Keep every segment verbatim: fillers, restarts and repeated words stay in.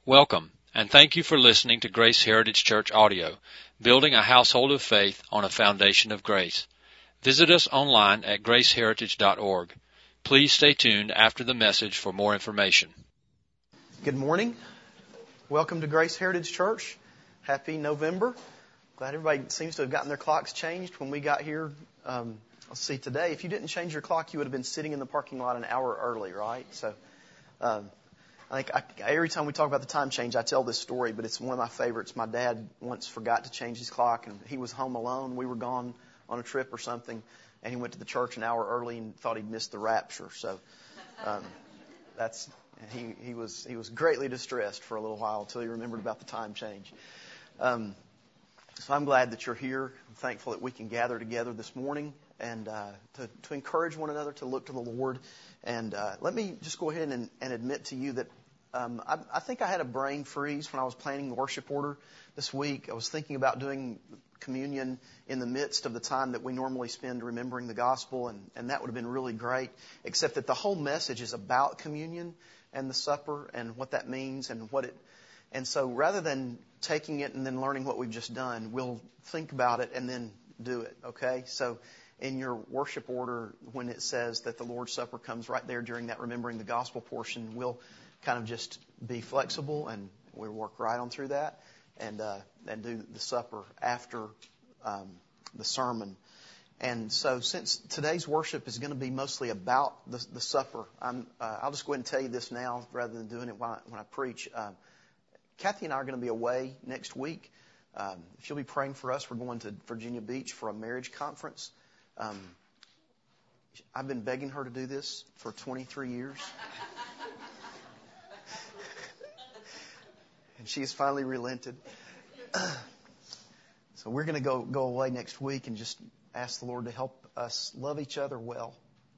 Welcome, and thank you for listening to Grace Heritage Church Audio, building a household of faith on a foundation of grace. Visit us online at grace heritage dot org. Please stay tuned after the message for more information. Good morning. Welcome to Grace Heritage Church. Happy November. Glad everybody seems to have gotten their clocks changed when we got here. Um, let's see, today, if you didn't change your clock, you would have been sitting in the parking lot an hour early, right? So, um, I think I, every time we talk about the time change, I tell this story, but it's one of my favorites. My dad once forgot to change his clock, and he was home alone. We were gone on a trip or something, and he went to the church an hour early and thought he'd missed the rapture. So um, that's he he was he was greatly distressed for a little while until he remembered about the time change. Um, so I'm glad that you're here. I'm thankful that we can gather together this morning and uh, to, to encourage one another to look to the Lord. And uh, let me just go ahead and, and admit to you that um, I, I think I had a brain freeze when I was planning the worship order this week. I was thinking about doing communion in the midst of the time that we normally spend remembering the gospel, and, and that would have been really great, except that the whole message is about communion and the supper and what that means and what it... And so rather than taking it and then learning what we've just done, we'll think about it and then do it, okay? So in your worship order, when it says that the Lord's Supper comes right there during that remembering the gospel portion, we'll kind of just be flexible and we'll work right on through that and uh, and do the supper after um, the sermon. And so since today's worship is going to be mostly about the, the supper, I'm, uh, I'll just go ahead and tell you this now rather than doing it when I, when I preach. Uh, Kathy and I are going to be away next week. Um, if you'll be praying for us, we're going to Virginia Beach for a marriage conference. Um, I've been begging her to do this for twenty-three years. And she has finally relented. So we're going to go, go away next week and just ask the Lord to help us love each other well.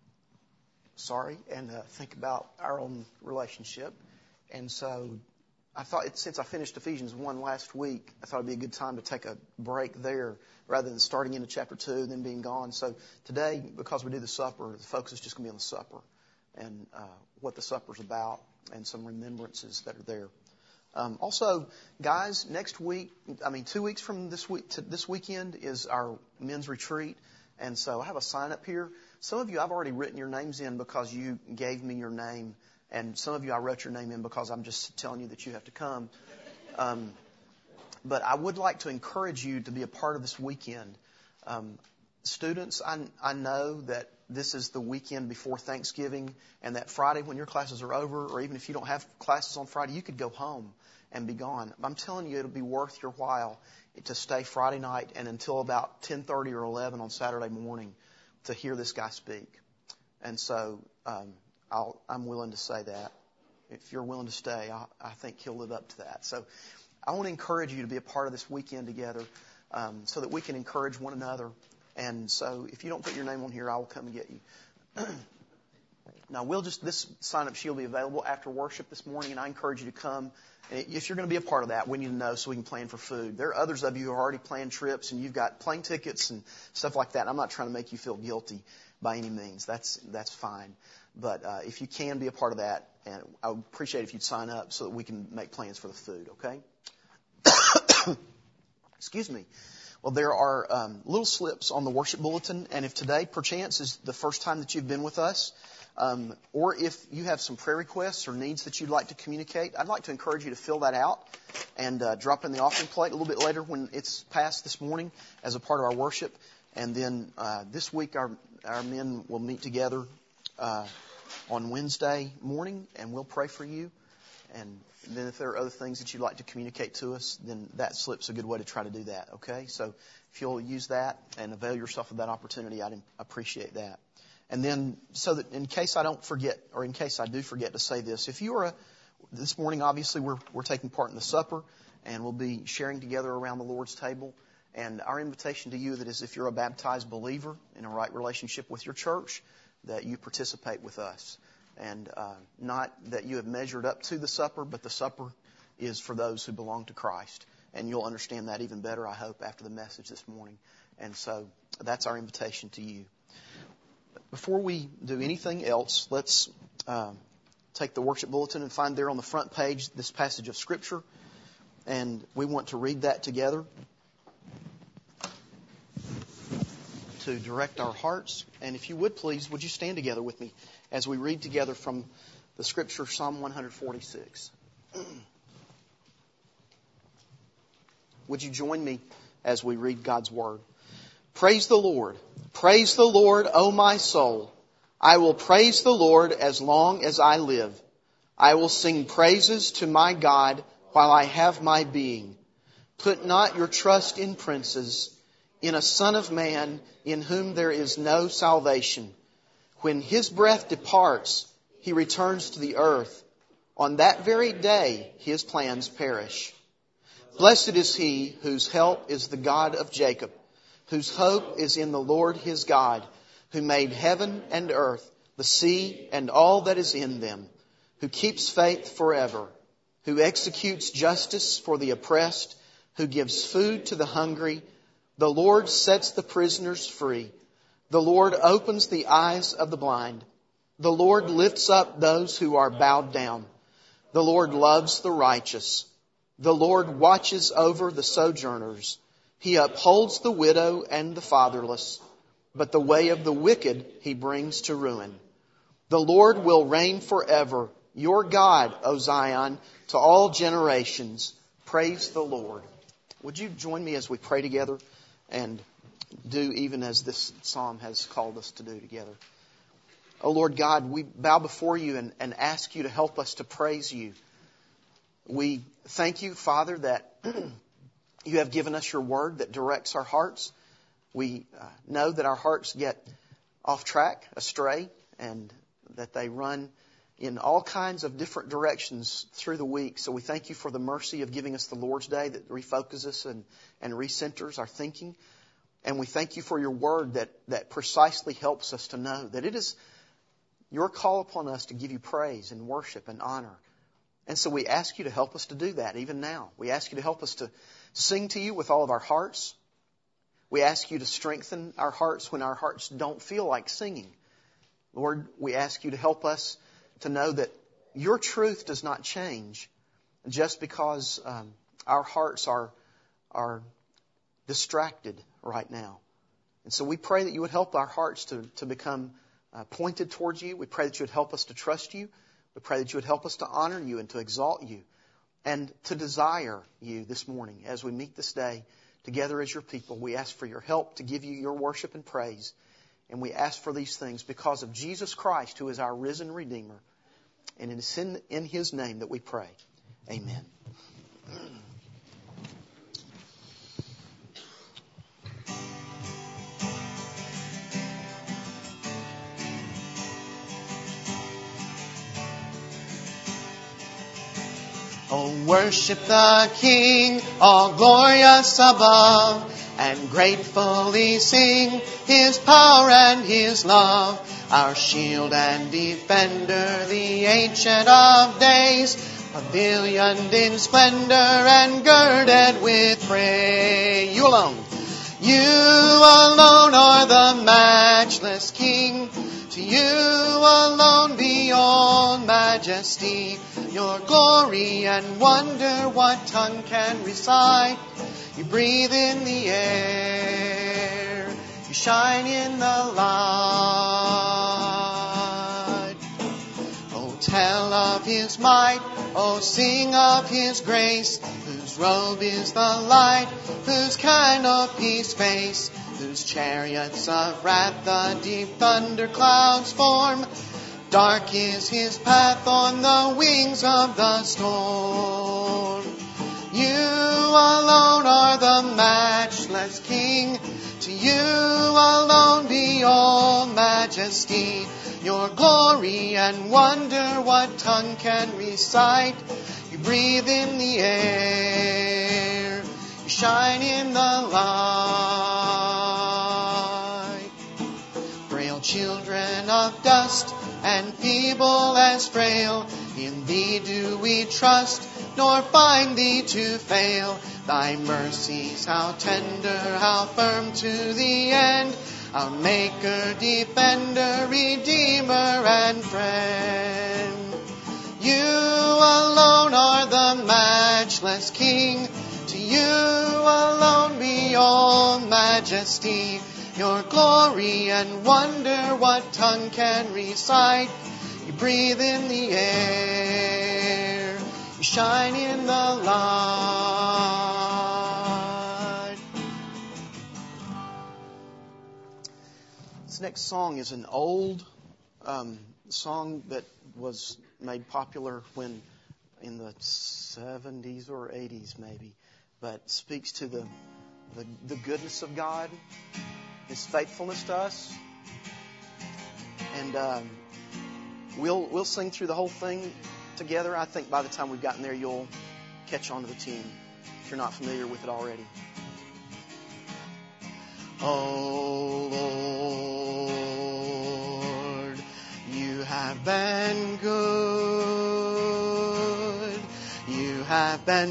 Sorry, and uh, think about our own relationship. And so I thought, it, since I finished Ephesians one last week, I thought it'd be a good time to take a break there rather than starting into chapter two and then being gone. So today, because we do the supper, the focus is just going to be on the supper and uh, what the supper's about and some remembrances that are there. Um, also, guys, next week, I mean, two weeks from this week to this weekend is our men's retreat. And so I have a sign up here. Some of you, I've already written your names in because you gave me your name. And some of you, I wrote your name in because I'm just telling you that you have to come. Um, but I would like to encourage you to be a part of this weekend. Um, students, I, I know that this is the weekend before Thanksgiving, and that Friday when your classes are over, or even if you don't have classes on Friday, you could go home and be gone. I'm telling you, it'll be worth your while to stay Friday night and until about ten thirty or eleven on Saturday morning to hear this guy speak. And so um, I'll, I'm willing to say that. If you're willing to stay, I, I think he'll live up to that. So I want to encourage you to be a part of this weekend together um, so that we can encourage one another. And so if you don't put your name on here, I will come and get you. Now, we'll just, this sign-up sheet will be available after worship this morning, and I encourage you to come. If you're going to be a part of that, we need to know so we can plan for food. There are others of you who have already planned trips, and you've got plane tickets and stuff like that. I'm not trying to make you feel guilty by any means. That's that's fine. But uh, if you can be a part of that, and I would appreciate it if you'd sign up so that we can make plans for the food, okay? Excuse me. Well, there are um, little slips on the worship bulletin, and if today, perchance, is the first time that you've been with us, um, or if you have some prayer requests or needs that you'd like to communicate, I'd like to encourage you to fill that out and uh, drop in the offering plate a little bit later when it's passed this morning as a part of our worship. And then uh, this week, our, our men will meet together uh, on Wednesday morning, and we'll pray for you. And then if there are other things that you'd like to communicate to us, then that slip's a good way to try to do that, okay? So if you'll use that and avail yourself of that opportunity, I'd appreciate that. And then so that in case I don't forget, or in case I do forget to say this, if you are a, this morning, obviously, we're, we're taking part in the supper, and we'll be sharing together around the Lord's table. And our invitation to you that is if you're a baptized believer in a right relationship with your church, that you participate with us. And uh, not that you have measured up to the supper, but the supper is for those who belong to Christ. And you'll understand that even better, I hope, after the message this morning. And so that's our invitation to you. Before we do anything else, let's uh, take the worship bulletin and find there on the front page this passage of Scripture. And we want to read that together to direct our hearts. And if you would please, would you stand together with me as we read together from the Scripture, Psalm one forty-six. Would you join me as we read God's Word? Praise the Lord. Praise the Lord, O my soul. I will praise the Lord as long as I live. I will sing praises to my God while I have my being. Put not your trust in princes, in a son of man in whom there is no salvation. When his breath departs, he returns to the earth. On that very day, his plans perish. Blessed is he whose help is the God of Jacob, whose hope is in the Lord his God, who made heaven and earth, the sea and all that is in them, who keeps faith forever, who executes justice for the oppressed, who gives food to the hungry. The Lord sets the prisoners free. The Lord opens the eyes of the blind. The Lord lifts up those who are bowed down. The Lord loves the righteous. The Lord watches over the sojourners. He upholds the widow and the fatherless, but the way of the wicked he brings to ruin. The Lord will reign forever, your God, O Zion, to all generations. Praise the Lord. Would you join me as we pray together and do even as this psalm has called us to do together? O Lord God, we bow before you and, and ask you to help us to praise you. We thank you, Father, that you have given us your word that directs our hearts. We uh, know that our hearts get off track, astray, and that they run in all kinds of different directions through the week. So we thank you for the mercy of giving us the Lord's Day that refocuses us and, and recenters our thinking. And we thank you for your word that, that precisely helps us to know that it is your call upon us to give you praise and worship and honor. And so we ask you to help us to do that even now. We ask you to help us to sing to you with all of our hearts. We ask you to strengthen our hearts when our hearts don't feel like singing. Lord, we ask you to help us to know that your truth does not change just because um, our hearts are, are distracted right now. And so we pray that you would help our hearts to, to become uh, pointed towards you. We pray that you would help us to trust you. We pray that you would help us to honor you and to exalt you and to desire you this morning as we meet this day together as your people. We ask for your help to give you your worship and praise. And we ask for these things because of Jesus Christ, who is our risen Redeemer. And it is in, in his name that we pray. Amen. Oh, worship the King, all glorious above, and gratefully sing his power and his love. Our shield and defender, the Ancient of Days, pavilioned in splendor and girded with praise. You alone. You alone are the matchless King. To you alone be all majesty. Your glory and wonder, what tongue can recite? You breathe in the air. You shine in the light. Oh, tell of his might. Oh, sing of his grace. Whose robe is the light, whose canopy's face, whose chariots of wrath the deep thunder clouds form. Dark is his path on the wings of the storm. You alone are the matchless King. To you alone be all majesty. Your glory and wonder, what tongue can recite? You breathe in the air. You shine in the light. Frail children of dust and feeble as frail, in thee do we trust, nor find thee to fail. Thy mercies, how tender, how firm to the end, our Maker, Defender, Redeemer, and Friend. You alone are the matchless King. To you alone be all majesty. Your glory and wonder, what tongue can recite? You breathe in the air. You shine in the light. This next song is an old um, song that was made popular when in the seventies or eighties maybe, but speaks to the, the, the goodness of God, His faithfulness to us. And um, we'll we'll sing through the whole thing together. I think by the time we've gotten there, you'll catch on to the tune if you're not familiar with it already. Oh Lord, you have been good. You have been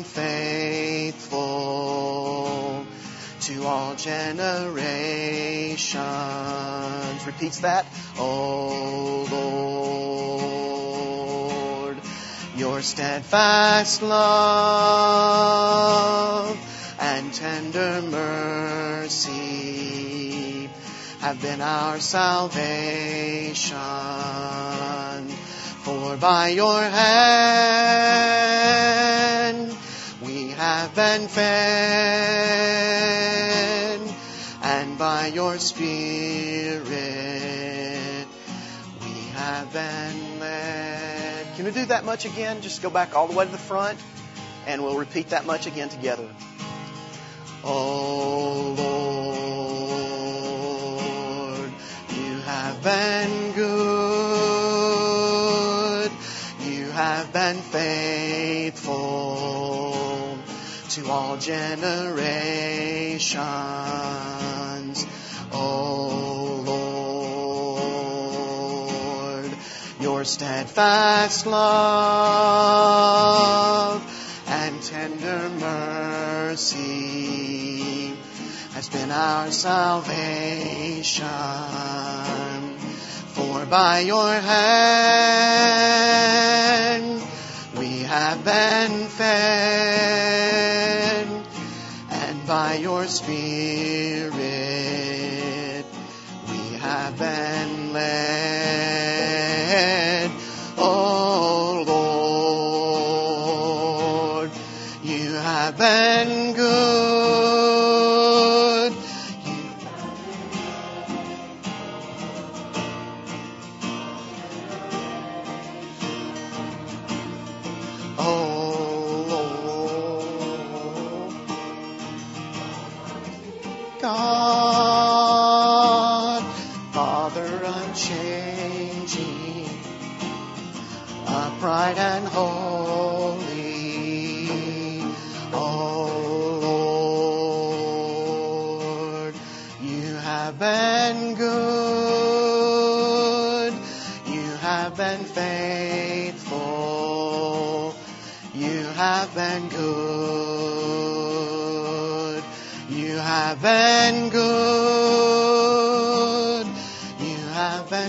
faithful to all generations. Repeats that. Oh Lord, your steadfast love and tender mercy have been our salvation. For by your hand we have been fed, and by your Spirit we have been led. Can we do that much again? Just go back all the way to the front, and we'll repeat that much again together. Oh Lord, you have been good. You have been faithful to all generations. Oh Lord, your steadfast love and tender mercy has been our salvation. For by your hand we have been fed, and by your Spirit we have been led. Oh Lord, you have been good. Oh Lord, God, Father unchanging, upright and holy. Oh Lord, you have been good. You have been faithful. You have been good. You have been good. You have been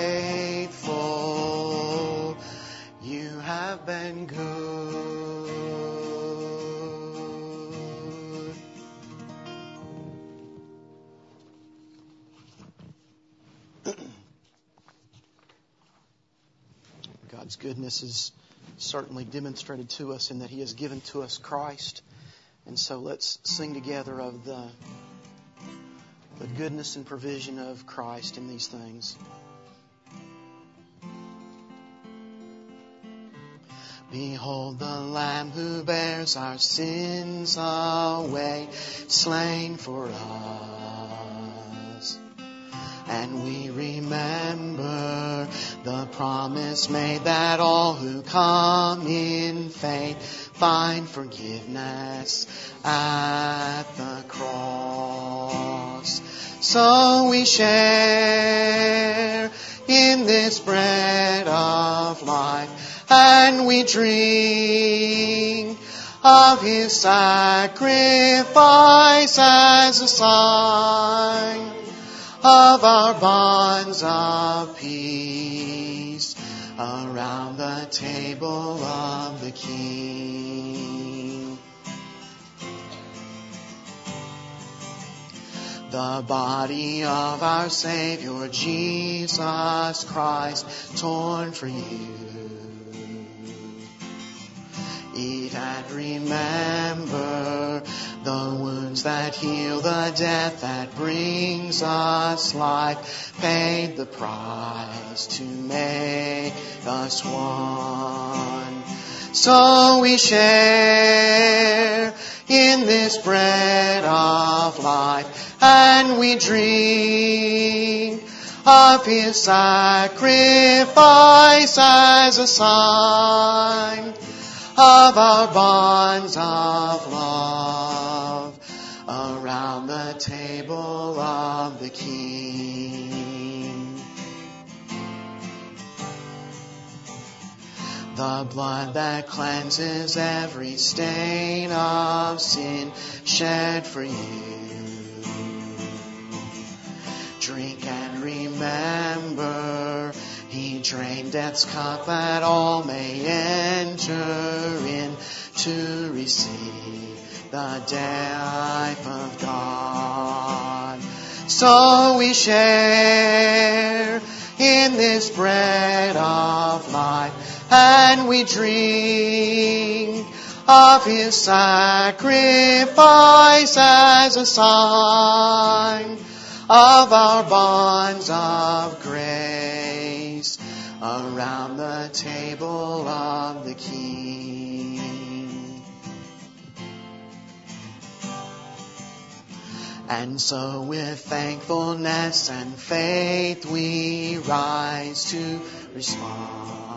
faithful. You have been good. God's goodness is certainly demonstrated to us in that He has given to us Christ. And so let's sing together of the, the goodness and provision of Christ in these things. Behold the Lamb who bears our sins away, slain for us. And we remember the promise made that all who come in faith find forgiveness at the cross. So we share in this bread of life, and we drink of His sacrifice as a sign of our bonds of peace around the table of the King. The body of our Savior Jesus Christ, torn for you. Eat and remember the wounds that heal, the death that brings us life, paid the price to make us one. So we share in this bread of life, and we drink of His sacrifice as a sign of our bonds of love around the table of the King. The blood that cleanses every stain of sin shed for you. Drink and remember, He drained death's cup that all may enter in to receive the life of God. So we share in this bread of life, and we drink of His sacrifice as a sign of our bonds of grace around the table of the King. And so with thankfulness and faith we rise to respond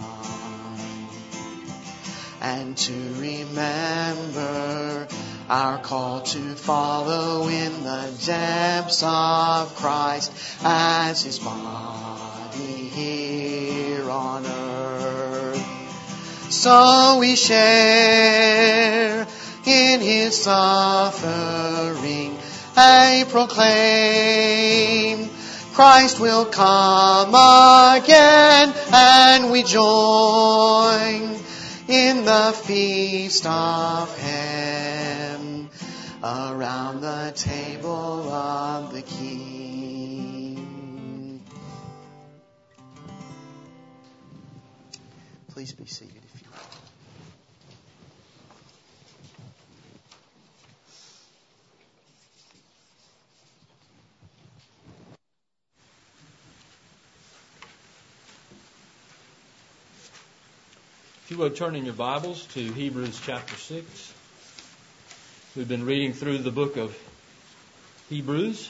and to remember our call to follow in the depths of Christ as His body here on earth. So we share in His suffering, I proclaim Christ will come again, and we join in the feast of heaven around the table of the King. Please be seated if you will. If you will turn in your Bibles to Hebrews chapter six. We've been reading through the book of Hebrews,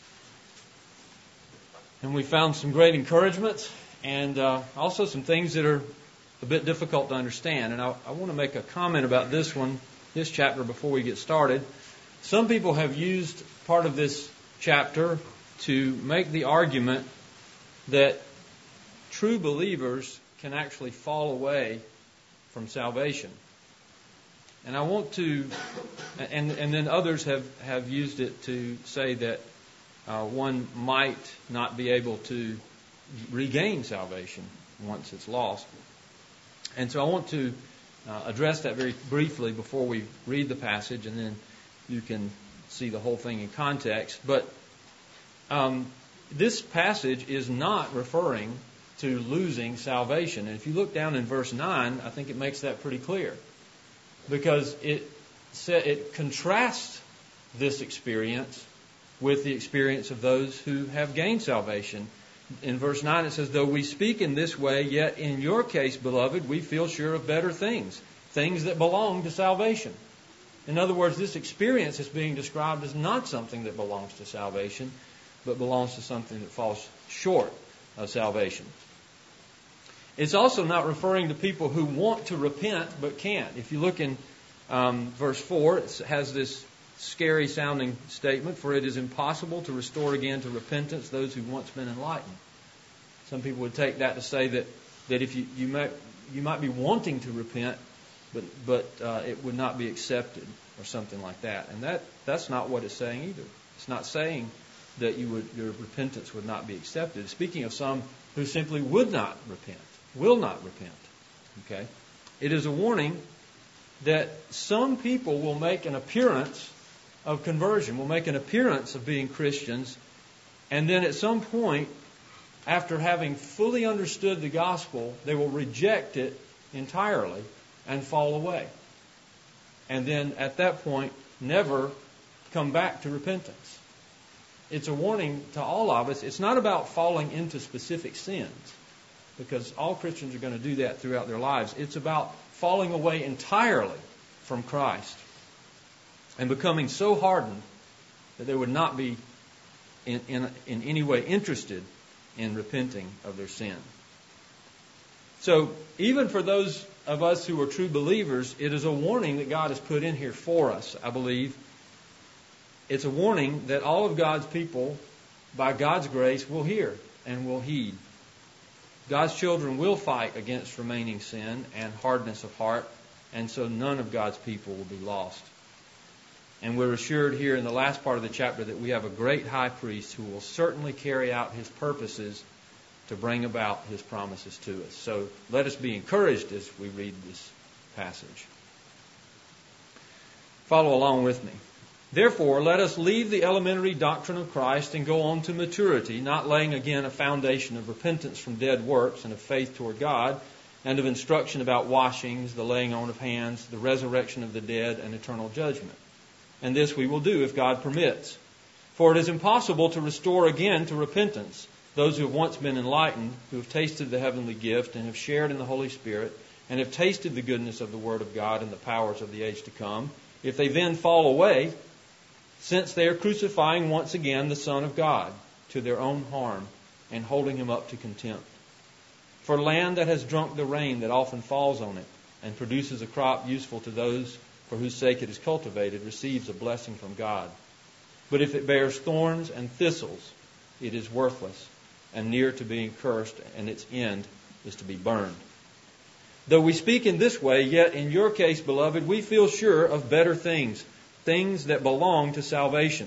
and we found some great encouragements and uh, also some things that are a bit difficult to understand. And I, I want to make a comment about this one, this chapter, before we get started. Some people have used part of this chapter to make the argument that true believers can actually fall away from salvation. And I want to, and and then others have, have used it to say that uh, one might not be able to regain salvation once it's lost. And so I want to uh, address that very briefly before we read the passage, and then you can see the whole thing in context. But um, this passage is not referring to losing salvation. And if you look down in verse nine, I think it makes that pretty clear. Because it it contrasts this experience with the experience of those who have gained salvation. In verse nine it says, though we speak in this way, yet in your case, beloved, we feel sure of better things, things that belong to salvation. In other words, this experience is being described as not something that belongs to salvation, but belongs to something that falls short of salvation. It's also not referring to people who want to repent but can't. If you look in um, verse four, it has this scary sounding statement, for it is impossible to restore again to repentance those who've once been enlightened. Some people would take that to say that, that if you, you might you might be wanting to repent, but but uh, it would not be accepted or something like that. And that that's not what it's saying either. It's not saying that you would your repentance would not be accepted. It's speaking of some who simply would not repent. will not repent. Okay? It is a warning that some people will make an appearance of conversion, will make an appearance of being Christians, and then at some point, after having fully understood the gospel, they will reject it entirely and fall away. And then at that point, never come back to repentance. It's a warning to all of us. It's not about falling into specific sins, because all Christians are going to do that throughout their lives. It's about falling away entirely from Christ and becoming so hardened that they would not be in, in, in any way interested in repenting of their sin. So even for those of us who are true believers, it is a warning that God has put in here for us, I believe. It's a warning that all of God's people, by God's grace, will hear and will heed. God's children will fight against remaining sin and hardness of heart, and so none of God's people will be lost. And we're assured here in the last part of the chapter that we have a great high priest who will certainly carry out his purposes to bring about his promises to us. So let us be encouraged as we read this passage. Follow along with me. Therefore, let us leave the elementary doctrine of Christ and go on to maturity, not laying again a foundation of repentance from dead works and of faith toward God, and of instruction about washings, the laying on of hands, the resurrection of the dead, and eternal judgment. And this we will do if God permits. For it is impossible to restore again to repentance those who have once been enlightened, who have tasted the heavenly gift and have shared in the Holy Spirit, and have tasted the goodness of the Word of God and the powers of the age to come, if they then fall away, since they are crucifying once again the Son of God to their own harm and holding him up to contempt. For land that has drunk the rain that often falls on it and produces a crop useful to those for whose sake it is cultivated receives a blessing from God. But if it bears thorns and thistles, it is worthless and near to being cursed, and its end is to be burned. Though we speak in this way, yet in your case, beloved, we feel sure of better things, things that belong to salvation.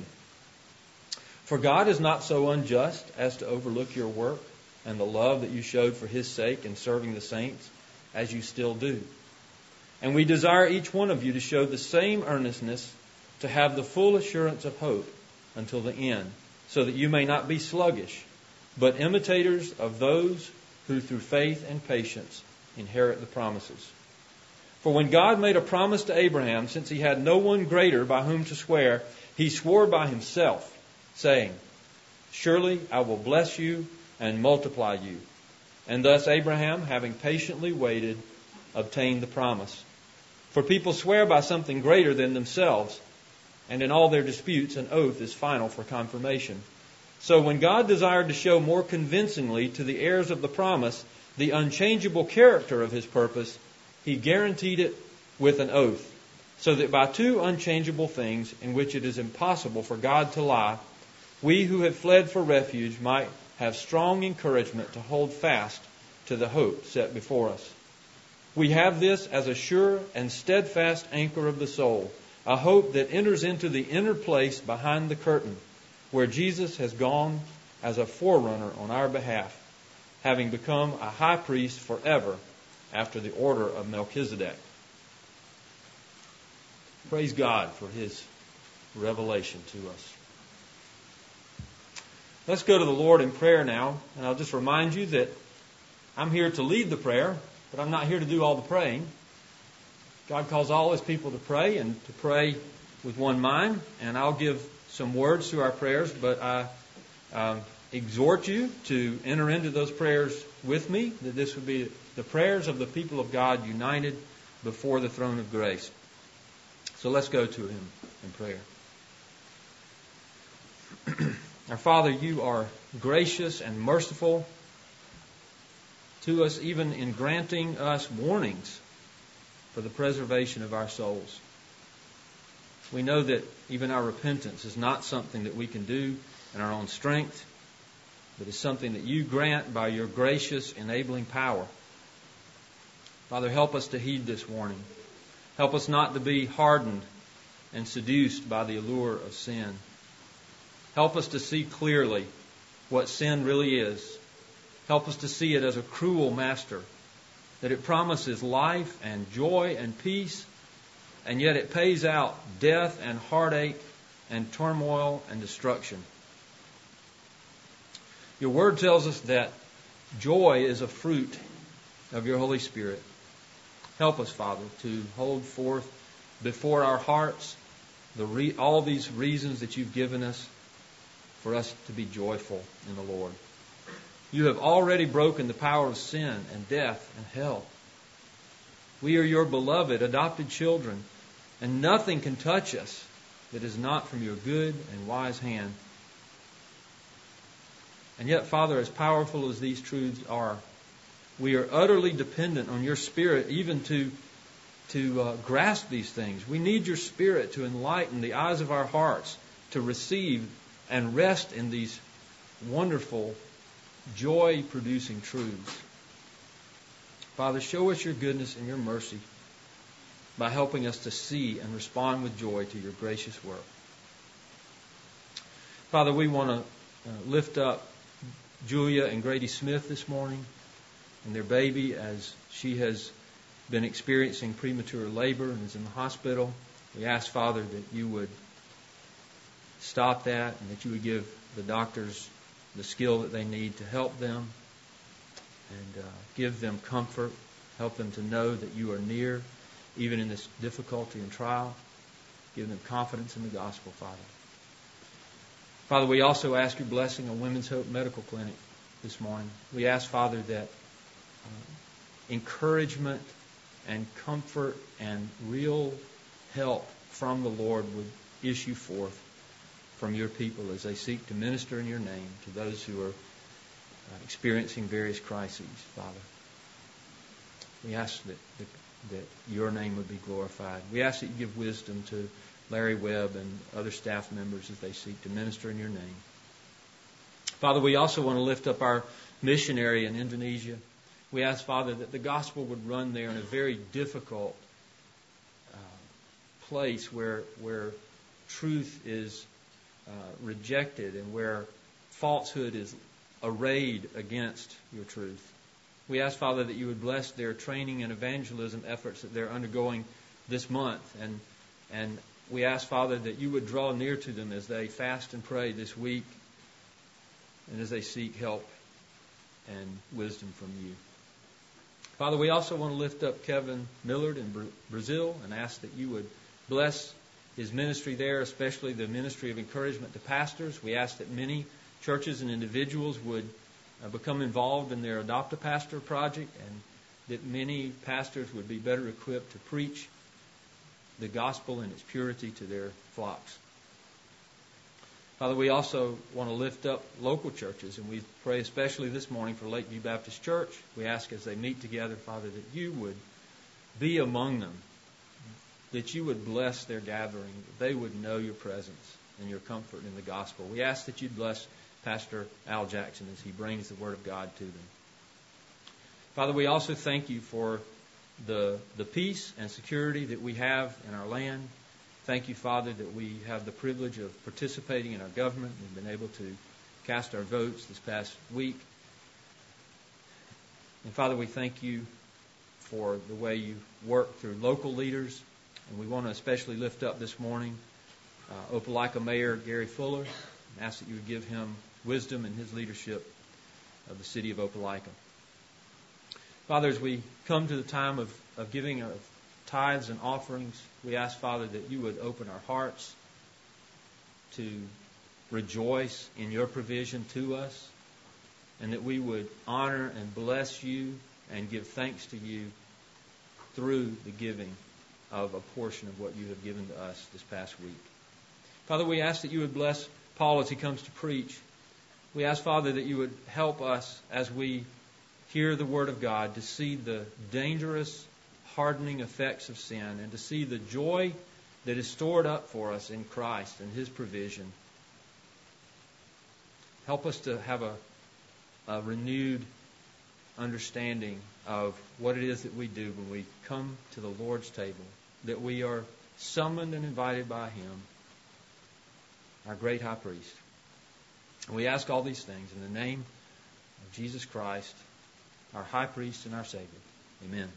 For God is not so unjust as to overlook your work and the love that you showed for his sake in serving the saints, as you still do. And we desire each one of you to show the same earnestness, to have the full assurance of hope until the end, so that you may not be sluggish, but imitators of those who through faith and patience inherit the promises. For when God made a promise to Abraham, since he had no one greater by whom to swear, he swore by himself, saying, "Surely I will bless you and multiply you." And thus Abraham, having patiently waited, obtained the promise. For people swear by something greater than themselves, and in all their disputes an oath is final for confirmation. So when God desired to show more convincingly to the heirs of the promise the unchangeable character of his purpose, he guaranteed it with an oath, so that by two unchangeable things in which it is impossible for God to lie, we who have fled for refuge might have strong encouragement to hold fast to the hope set before us. We have this as a sure and steadfast anchor of the soul, a hope that enters into the inner place behind the curtain, where Jesus has gone as a forerunner on our behalf, having become a high priest forever after the order of Melchizedek. Praise God for his revelation to us. Let's go to the Lord in prayer now, and I'll just remind you that I'm here to lead the prayer, but I'm not here to do all the praying. God calls all his people to pray and to pray with one mind, and I'll give some words to our prayers, but I um, exhort you to enter into those prayers with me, that this would be the prayers of the people of God united before the throne of grace. So let's go to him in prayer. Our Father, you are gracious and merciful to us, even in granting us warnings for the preservation of our souls. We know that even our repentance is not something that we can do in our own strength, but is something that you grant by your gracious enabling power. Father, help us to heed this warning. Help us not to be hardened and seduced by the allure of sin. Help us to see clearly what sin really is. Help us to see it as a cruel master that it promises life and joy and peace, and yet it pays out death and heartache and turmoil and destruction. Your Word tells us that joy is a fruit of your Holy Spirit. Help us, Father, to hold forth before our hearts the re- all these reasons that you've given us for us to be joyful in the Lord. You have already broken the power of sin and death and hell. We are your beloved, adopted children, and nothing can touch us that is not from your good and wise hand. And yet, Father, as powerful as these truths are, we are utterly dependent on your Spirit even to, to uh, grasp these things. We need your Spirit to enlighten the eyes of our hearts to receive and rest in these wonderful, joy-producing truths. Father, show us your goodness and your mercy by helping us to see and respond with joy to your gracious work. Father, we want to uh, lift up Julia and Grady Smith this morning and their baby as she has been experiencing premature labor and is in the hospital. We ask, Father, that you would stop that and that you would give the doctors the skill that they need to help them and uh, give them comfort, help them to know that you are near, even in this difficulty and trial. Give them confidence in the gospel, Father. Father, we also ask your blessing on Women's Hope Medical Clinic this morning. We ask, Father, that uh, encouragement and comfort and real help from the Lord would issue forth from your people as they seek to minister in your name to those who are uh, experiencing various crises, Father. We ask that, that, that your name would be glorified. We ask that you give wisdom to Larry Webb and other staff members as they seek to minister in your name. Father, we also want to lift up our missionary in Indonesia. We ask, Father, that the gospel would run there in a very difficult uh, place where where truth is uh, rejected and where falsehood is arrayed against your truth. We ask, Father, that you would bless their training and evangelism efforts that they're undergoing this month. And and we ask, Father, that you would draw near to them as they fast and pray this week and as they seek help and wisdom from you. Father, we also want to lift up Kevin Millard in Brazil and ask that you would bless his ministry there, especially the ministry of encouragement to pastors. We ask that many churches and individuals would uh, become involved in their Adopt a Pastor project and that many pastors would be better equipped to preach the gospel in its purity to their flocks. Father, we also want to lift up local churches, and we pray especially this morning for Lakeview Baptist Church. We ask as they meet together, Father, that you would be among them, that you would bless their gathering, that they would know your presence and your comfort in the gospel. We ask that you'd bless Pastor Al Jackson as he brings the Word of God to them. Father, we also thank you for the the peace and security that we have in our land. Thank you, Father, that we have the privilege of participating in our government. We've been able to cast our votes this past week. And Father, we thank you for the way you work through local leaders. And we want to especially lift up this morning uh, Opelika Mayor Gary Fuller and ask that you would give him wisdom in his leadership of the city of Opelika. Father, as we come to the time of, of giving of tithes and offerings, we ask, Father, that you would open our hearts to rejoice in your provision to us, and that we would honor and bless you and give thanks to you through the giving of a portion of what you have given to us this past week. Father, we ask that you would bless Paul as he comes to preach. We ask, Father, that you would help us as we hear the Word of God to see the dangerous, hardening effects of sin and to see the joy that is stored up for us in Christ and His provision. Help us to have a, a renewed understanding of what it is that we do when we come to the Lord's table, that we are summoned and invited by Him, our great high priest. And we ask all these things in the name of Jesus Christ, our high priest and our Savior. Amen.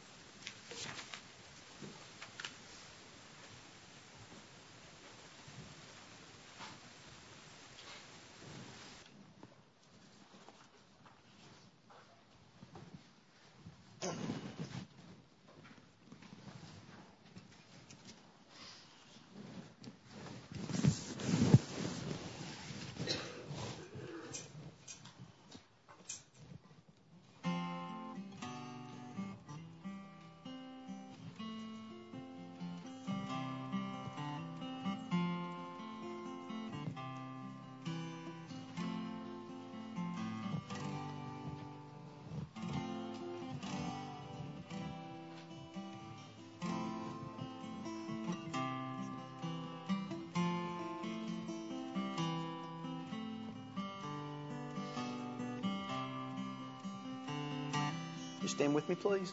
You stand with me, please.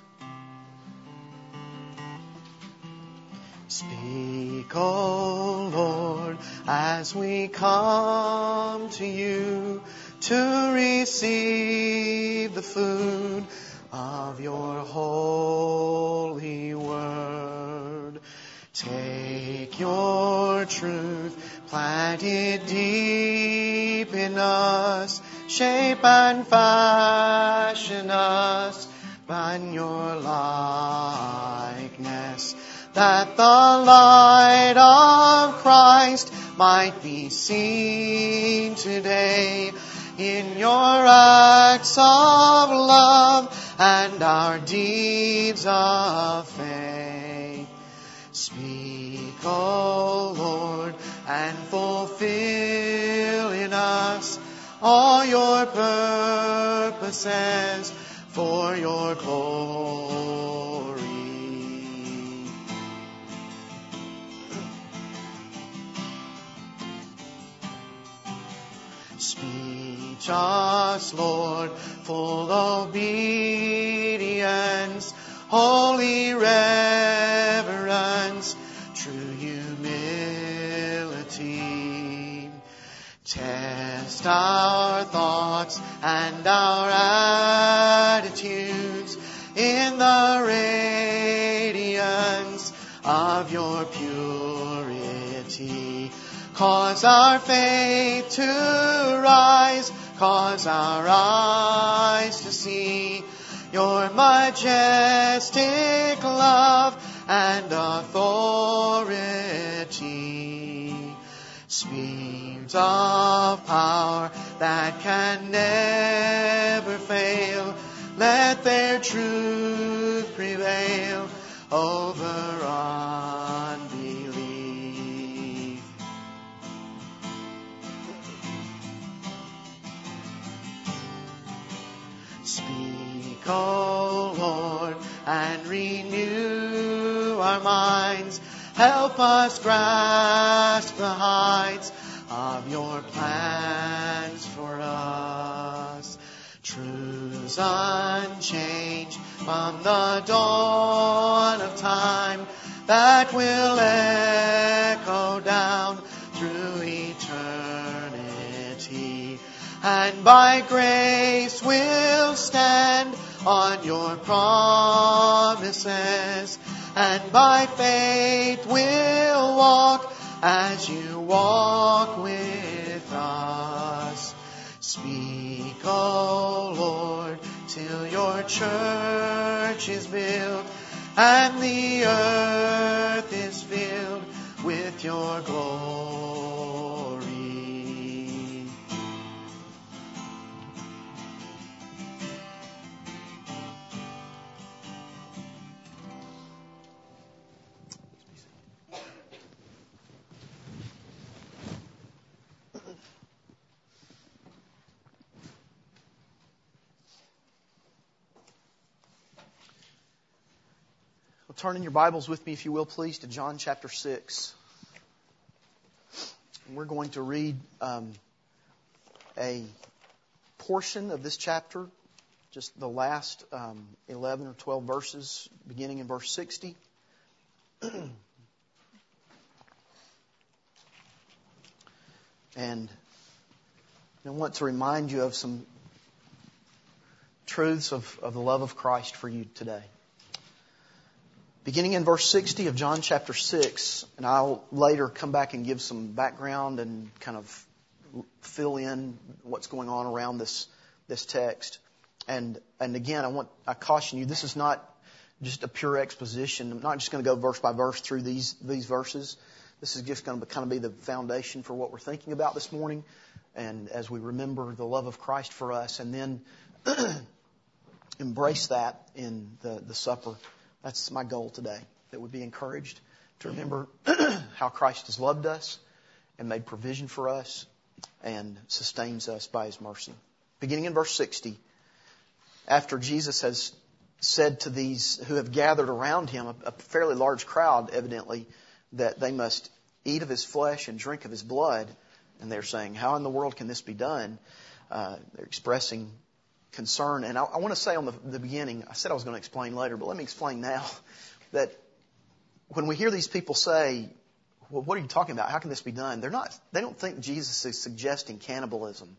Speak, O Lord, as we come to you to receive the food of your holy word. Take your truth, plant it deep in us, shape and fashion us by your likeness, that the light of Christ might be seen today in your acts of love and our deeds of faith. Speak, O Lord, and fulfill in us all your purposes for your glory. Speak us, Lord, full obedience, holy reverence, true humility. Test our thoughts and our attitudes in the radiance of your purity. Cause our faith to rise, cause our eyes to see your majestic love and authority. Spears of power that can never fail, let their truth prevail over unbelief. Speak, O Lord, and renew our minds. Help us grasp the heights of your plans for us. Truths unchanged from the dawn of time that will echo down through eternity. And by grace we'll stand on your promises, and by faith we'll walk as you walk with us. Speak, O Lord, till your church is built and the earth is filled with your glory. Turn in your Bibles with me, if you will, please, to John chapter six. And we're going to read um, a portion of this chapter, just the last um, eleven or twelve verses, beginning in verse sixty. And I want to remind you of some truths of, of the love of Christ for you today. Beginning in verse sixty of John chapter six, and I'll later come back and give some background and kind of fill in what's going on around this this text. And and again, I want I caution you, this is not just a pure exposition. I'm not just going to go verse by verse through these these verses. This is just going to kind of be the foundation for what we're thinking about this morning, and as we remember the love of Christ for us, and then embrace that in the, the supper. That's my goal today, that we be encouraged to remember how Christ has loved us and made provision for us and sustains us by His mercy. Beginning in verse sixty, after Jesus has said to these who have gathered around Him, a, a fairly large crowd evidently, that they must eat of His flesh and drink of His blood, and they're saying, how in the world can this be done? Uh, they're expressing concern. And I, I want to say on the, the beginning, I said I was going to explain later, but let me explain now, that when we hear these people say, well, what are you talking about? How can this be done? They're not, they don't think Jesus is suggesting cannibalism.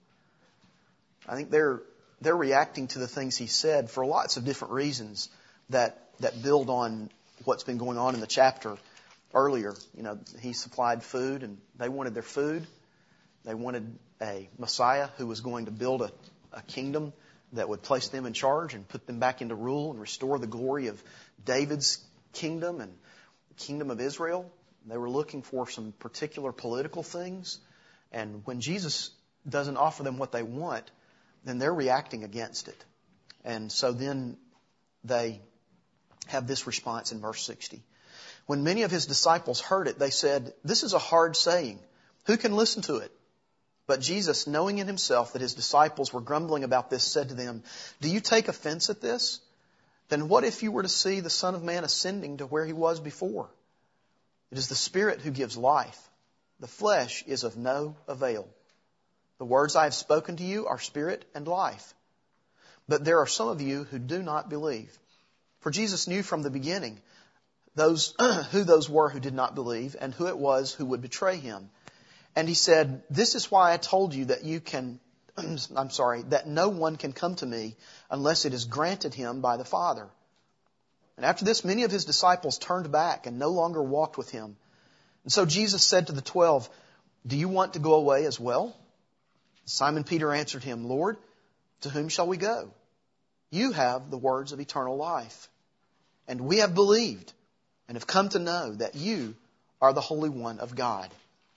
I think they're, they're reacting to the things He said for lots of different reasons that, that build on what's been going on in the chapter earlier. You know, He supplied food and they wanted their food. They wanted a Messiah who was going to build a, a kingdom that would place them in charge and put them back into rule and restore the glory of David's kingdom and the kingdom of Israel. They were looking for some particular political things. And when Jesus doesn't offer them what they want, then they're reacting against it. And so then they have this response in verse sixty. When many of His disciples heard it, they said, this is a hard saying. Who can listen to it? But Jesus, knowing in Himself that His disciples were grumbling about this, said to them, do you take offense at this? Then what if you were to see the Son of Man ascending to where He was before? It is the Spirit who gives life. The flesh is of no avail. The words I have spoken to you are spirit and life. But there are some of you who do not believe. For Jesus knew from the beginning those who those were who did not believe and who it was who would betray Him. And He said, this is why I told you that you can, I'm sorry, that no one can come to me unless it is granted him by the Father. And after this, many of His disciples turned back and no longer walked with Him. And so Jesus said to the twelve, do you want to go away as well? Simon Peter answered Him, Lord, to whom shall we go? You have the words of eternal life. And we have believed and have come to know that you are the Holy One of God.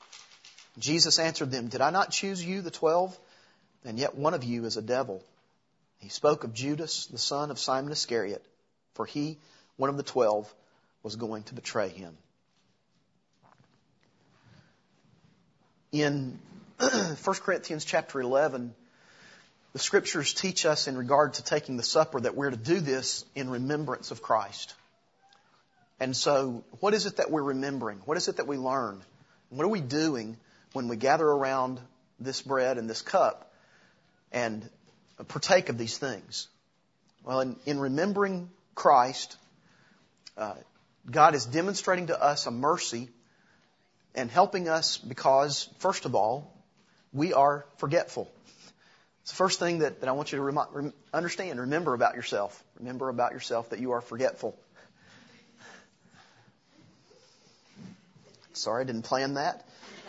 Jesus answered them, did I not choose you, the twelve? And yet one of you is a devil. He spoke of Judas, the son of Simon Iscariot, for he, one of the twelve, was going to betray Him. In First Corinthians chapter eleven, the Scriptures teach us in regard to taking the supper that we're to do this in remembrance of Christ. And so, what is it that we're remembering? What is it that we learn? What are we doing when we gather around this bread and this cup and partake of these things? Well, in, in remembering Christ, uh, God is demonstrating to us a mercy and helping us because, first of all, we are forgetful. It's the first thing that, that I want you to rem- rem- understand, remember about yourself. Remember about yourself that you are forgetful. Sorry, I didn't plan that.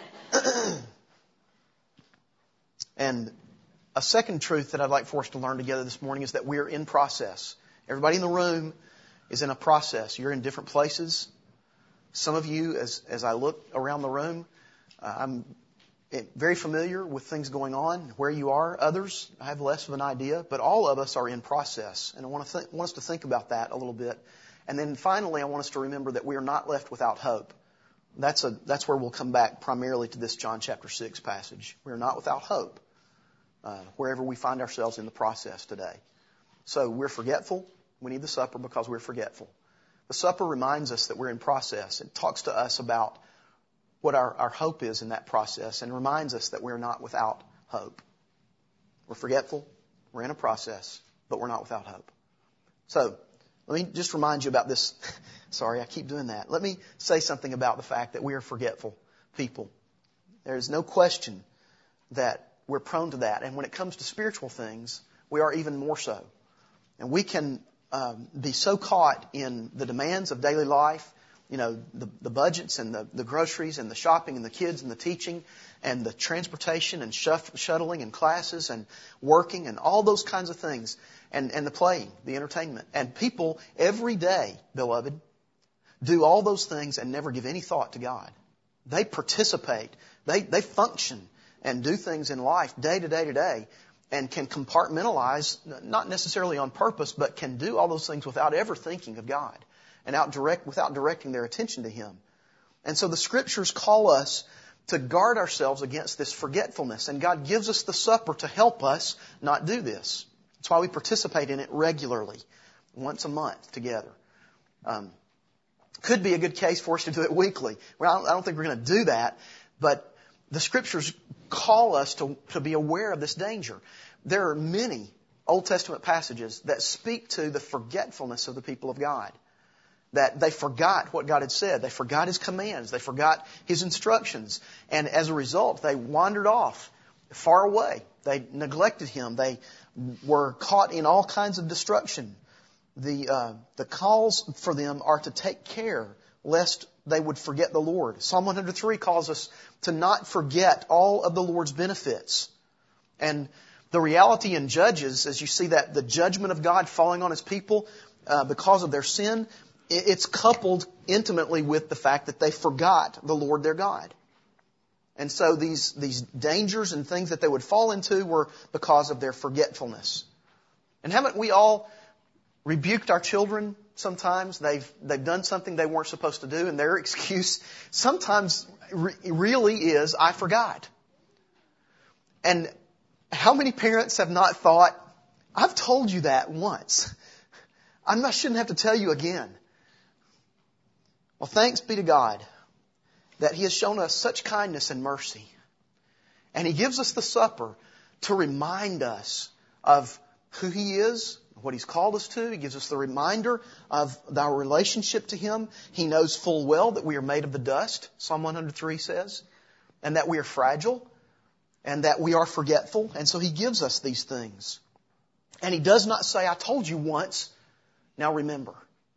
And a second truth that I'd like for us to learn together this morning is that we're in process. Everybody in the room is in a process. You're in different places. Some of you, as, as I look around the room, uh, I'm very familiar with things going on, where you are. Others, I have less of an idea, but all of us are in process. And I want, to th- want us to think about that a little bit. And then finally, I want us to remember that we are not left without hope. That's a, that's where we'll come back primarily to this John chapter six passage. We are not without hope, uh, wherever we find ourselves in the process today. So we're forgetful. We need the supper because we're forgetful. The supper reminds us that we're in process. It talks to us about what our, our hope is in that process and reminds us that we're not without hope. We're forgetful. We're in a process, but we're not without hope. So let me just remind you about this. Sorry, I keep doing that. Let me say something about the fact that we are forgetful people. There is no question that we're prone to that. And when it comes to spiritual things, we are even more so. And we can um, be so caught in the demands of daily life, you know, the, the budgets and the, the groceries and the shopping and the kids and the teaching and the transportation and shuff, shuttling and classes and working and all those kinds of things, and, and the playing, the entertainment. And people every day, beloved, do all those things and never give any thought to God. They participate. They, they function and do things in life day to day to day, and can compartmentalize, not necessarily on purpose, but can do all those things without ever thinking of God and out direct, without directing their attention to Him. And so the Scriptures call us to guard ourselves against this forgetfulness. And God gives us the supper to help us not do this. That's why we participate in it regularly, once a month together. Um, could be a good case for us to do it weekly. Well, I don't, I don't think we're going to do that, but the Scriptures call us to, to be aware of this danger. There are many Old Testament passages that speak to the forgetfulness of the people of God. That they forgot what God had said. They forgot His commands. They forgot His instructions. And as a result, they wandered off far away. They neglected Him. They were caught in all kinds of destruction. The, uh, the calls for them are to take care lest they would forget the Lord. Psalm one hundred three calls us to not forget all of the Lord's benefits. And the reality in Judges, as you see that the judgment of God falling on His people uh, because of their sin, it's coupled intimately with the fact that they forgot the Lord their God. And so these, these dangers and things that they would fall into were because of their forgetfulness. And haven't we all rebuked our children sometimes? They've, they've done something they weren't supposed to do, and their excuse sometimes re- really is, I forgot. And how many parents have not thought, I've told you that once. I'm not, shouldn't have to tell you again. Well, thanks be to God that He has shown us such kindness and mercy. And He gives us the supper to remind us of who He is, what He's called us to. He gives us the reminder of our relationship to Him. He knows full well that we are made of the dust, Psalm one hundred three says, and that we are fragile and that we are forgetful. And so He gives us these things. And He does not say, I told you once, now remember.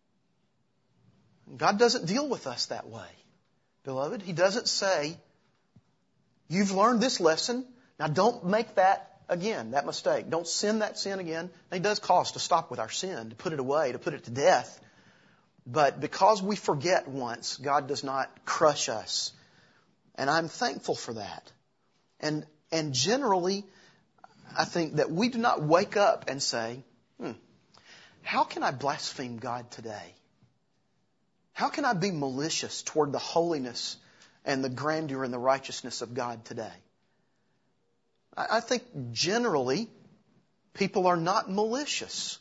God doesn't deal with us that way, beloved. He doesn't say, you've learned this lesson, now don't make that again, that mistake. Don't sin that sin again. And He does call us to stop with our sin, to put it away, to put it to death. But because we forget once, God does not crush us. And I'm thankful for that. And, and generally, I think that we do not wake up and say, hmm, how can I blaspheme God today? How can I be malicious toward the holiness and the grandeur and the righteousness of God today? I think generally people are not malicious,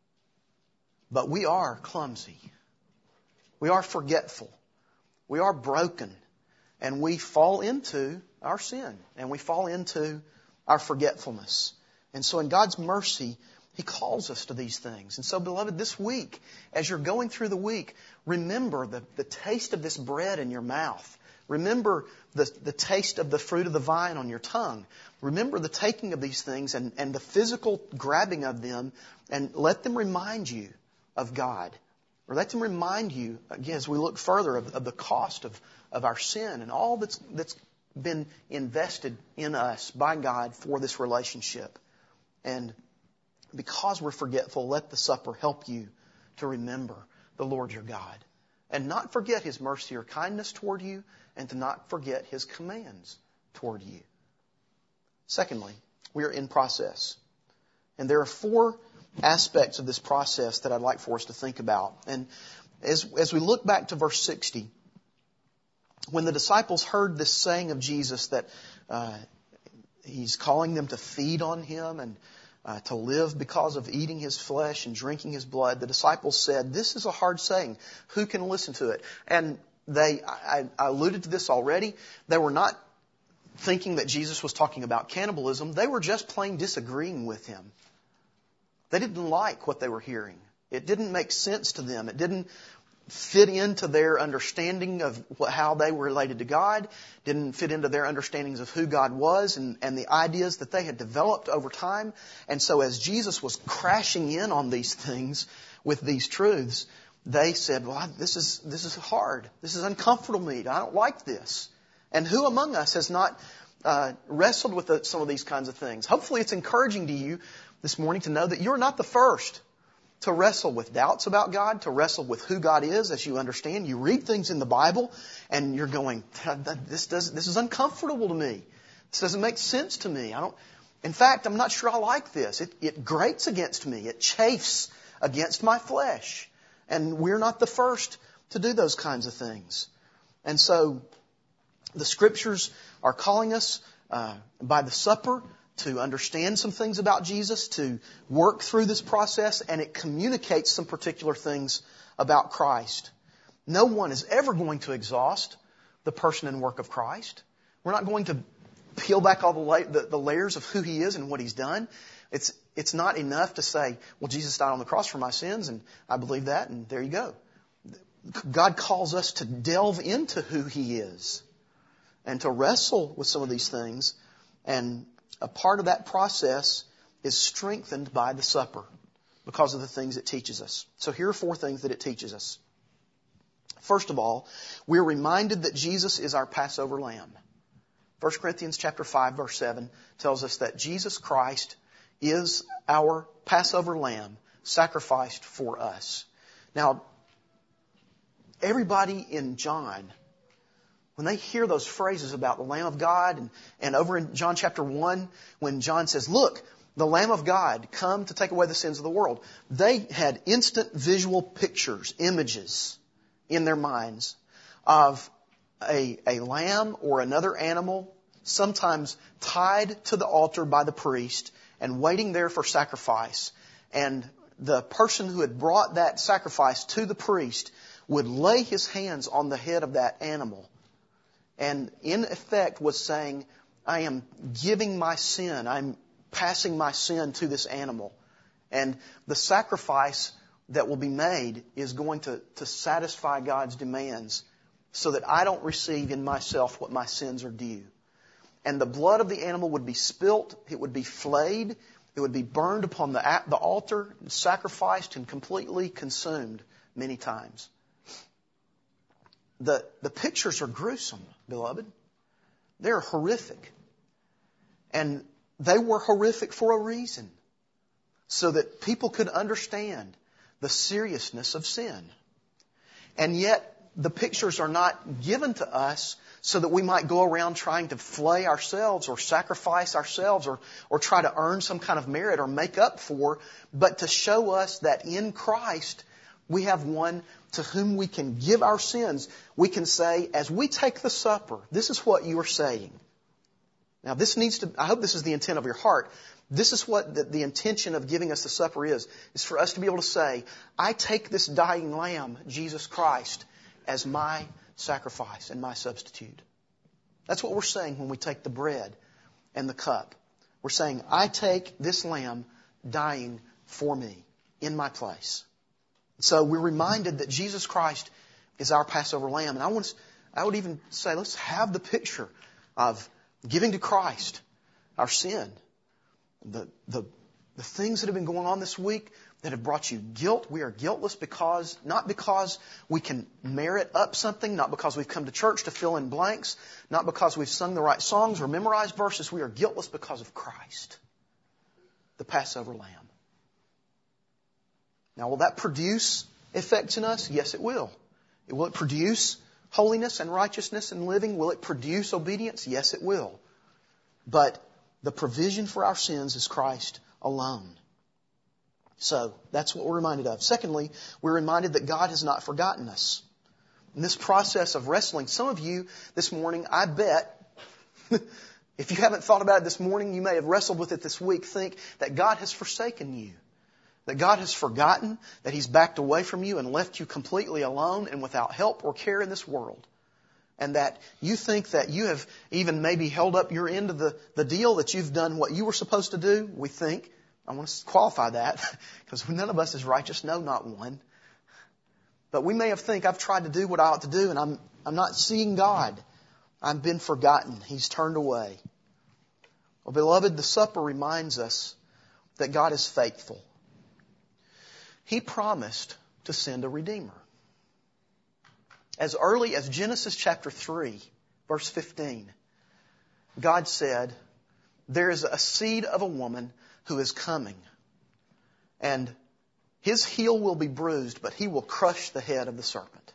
but we are clumsy. We are forgetful. We are broken, and we fall into our sin, and we fall into our forgetfulness. And so in God's mercy, He calls us to these things. And so, beloved, this week, as you're going through the week, remember the, the taste of this bread in your mouth. Remember the, the taste of the fruit of the vine on your tongue. Remember the taking of these things and, and the physical grabbing of them, and let them remind you of God. Or let them remind you, again, as we look further, of, of the cost of, of our sin and all that's, that's been invested in us by God for this relationship. And because we're forgetful, let the supper help you to remember the Lord your God. And not forget His mercy or kindness toward you, and to not forget His commands toward you. Secondly, we are in process. And there are four aspects of this process that I'd like for us to think about. And as, as we look back to verse sixty, when the disciples heard this saying of Jesus that uh, He's calling them to feed on Him and Uh, to live because of eating His flesh and drinking His blood, the disciples said, this is a hard saying. Who can listen to it? And they, I, I alluded to this already, they were not thinking that Jesus was talking about cannibalism. They were just plain disagreeing with Him. They didn't like what they were hearing. It didn't make sense to them. It didn't fit into their understanding of what, how they were related to God, didn't fit into their understandings of who God was and, and the ideas that they had developed over time. And so as Jesus was crashing in on these things with these truths, they said, well, this is, this is hard. This is uncomfortable to me. I don't like this. And who among us has not uh, wrestled with the, some of these kinds of things? Hopefully it's encouraging to you this morning to know that you're not the first to wrestle with doubts about God, to wrestle with who God is as you understand. You read things in the Bible and you're going, this does, this is uncomfortable to me. This doesn't make sense to me. I don't, in fact, I'm not sure I like this. It, it grates against me. It chafes against my flesh. And we're not the first to do those kinds of things. And so the Scriptures are calling us uh, by the supper to understand some things about Jesus, to work through this process, and it communicates some particular things about Christ. No one is ever going to exhaust the person and work of Christ. We're not going to peel back all the, la- the, the layers of who He is and what He's done. It's, it's not enough to say, well, Jesus died on the cross for my sins, and I believe that, and there you go. God calls us to delve into who He is and to wrestle with some of these things, and a part of that process is strengthened by the supper because of the things it teaches us. So here are four things that it teaches us. First of all, we're reminded that Jesus is our Passover lamb. First Corinthians chapter five, verse seven tells us that Jesus Christ is our Passover lamb sacrificed for us. Now, everybody in John, when they hear those phrases about the Lamb of God, and, and over in John chapter one, when John says, look, the Lamb of God come to take away the sins of the world, they had instant visual pictures, images in their minds of a, a lamb or another animal, sometimes tied to the altar by the priest and waiting there for sacrifice. And the person who had brought that sacrifice to the priest would lay his hands on the head of that animal, and in effect was saying, I am giving my sin. I'm passing my sin to this animal. And the sacrifice that will be made is going to, to satisfy God's demands so that I don't receive in myself what my sins are due. And the blood of the animal would be spilt. It would be flayed. It would be burned upon the, the altar, sacrificed and completely consumed many times. The, the pictures are gruesome, beloved. They're horrific. And they were horrific for a reason, so that people could understand the seriousness of sin. And yet, the pictures are not given to us so that we might go around trying to flay ourselves or sacrifice ourselves or, or try to earn some kind of merit or make up for, but to show us that in Christ we have one to whom we can give our sins. We can say, as we take the supper, this is what you are saying. Now this needs to, I hope this is the intent of your heart. This is what the, the intention of giving us the supper is, is for us to be able to say, I take this dying lamb, Jesus Christ, as my sacrifice and my substitute. That's what we're saying when we take the bread and the cup. We're saying, I take this lamb dying for me in my place. So we're reminded that Jesus Christ is our Passover lamb. And I want to, I would even say, let's have the picture of giving to Christ our sin. The, the, the things that have been going on this week that have brought you guilt. We are guiltless because, not because we can merit up something, not because we've come to church to fill in blanks, not because we've sung the right songs or memorized verses. We are guiltless because of Christ, the Passover lamb. Now, will that produce effects in us? Yes, it will. Will it produce holiness and righteousness and living? Will it produce obedience? Yes, it will. But the provision for our sins is Christ alone. So, that's what we're reminded of. Secondly, we're reminded that God has not forgotten us. In this process of wrestling, some of you this morning, I bet, if you haven't thought about it this morning, you may have wrestled with it this week, think that God has forsaken you. That God has forgotten, that He's backed away from you and left you completely alone and without help or care in this world. And that you think that you have even maybe held up your end of the, the deal, that you've done what you were supposed to do. We think. I want to qualify that because none of us is righteous. No, not one. But we may have think I've tried to do what I ought to do and I'm, I'm not seeing God. I've been forgotten. He's turned away. Well, beloved, the supper reminds us that God is faithful. He promised to send a Redeemer. As early as Genesis chapter three, verse fifteen, God said, there is a seed of a woman who is coming, and his heel will be bruised, but he will crush the head of the serpent.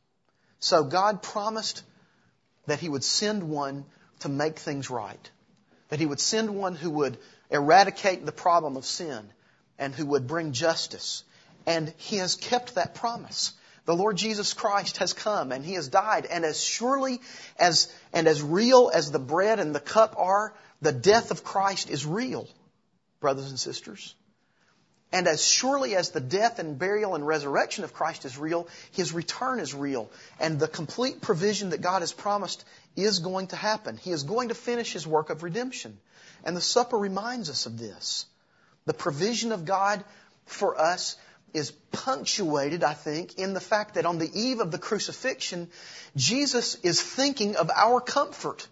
So God promised that He would send one to make things right, that He would send one who would eradicate the problem of sin and who would bring justice. And He has kept that promise. The Lord Jesus Christ has come and He has died. And as surely as and as real as the bread and the cup are, the death of Christ is real, brothers and sisters. And as surely as the death and burial and resurrection of Christ is real, His return is real. And the complete provision that God has promised is going to happen. He is going to finish His work of redemption. And the supper reminds us of this. The provision of God for us is punctuated, I think, in the fact that on the eve of the crucifixion, Jesus is thinking of our comfort.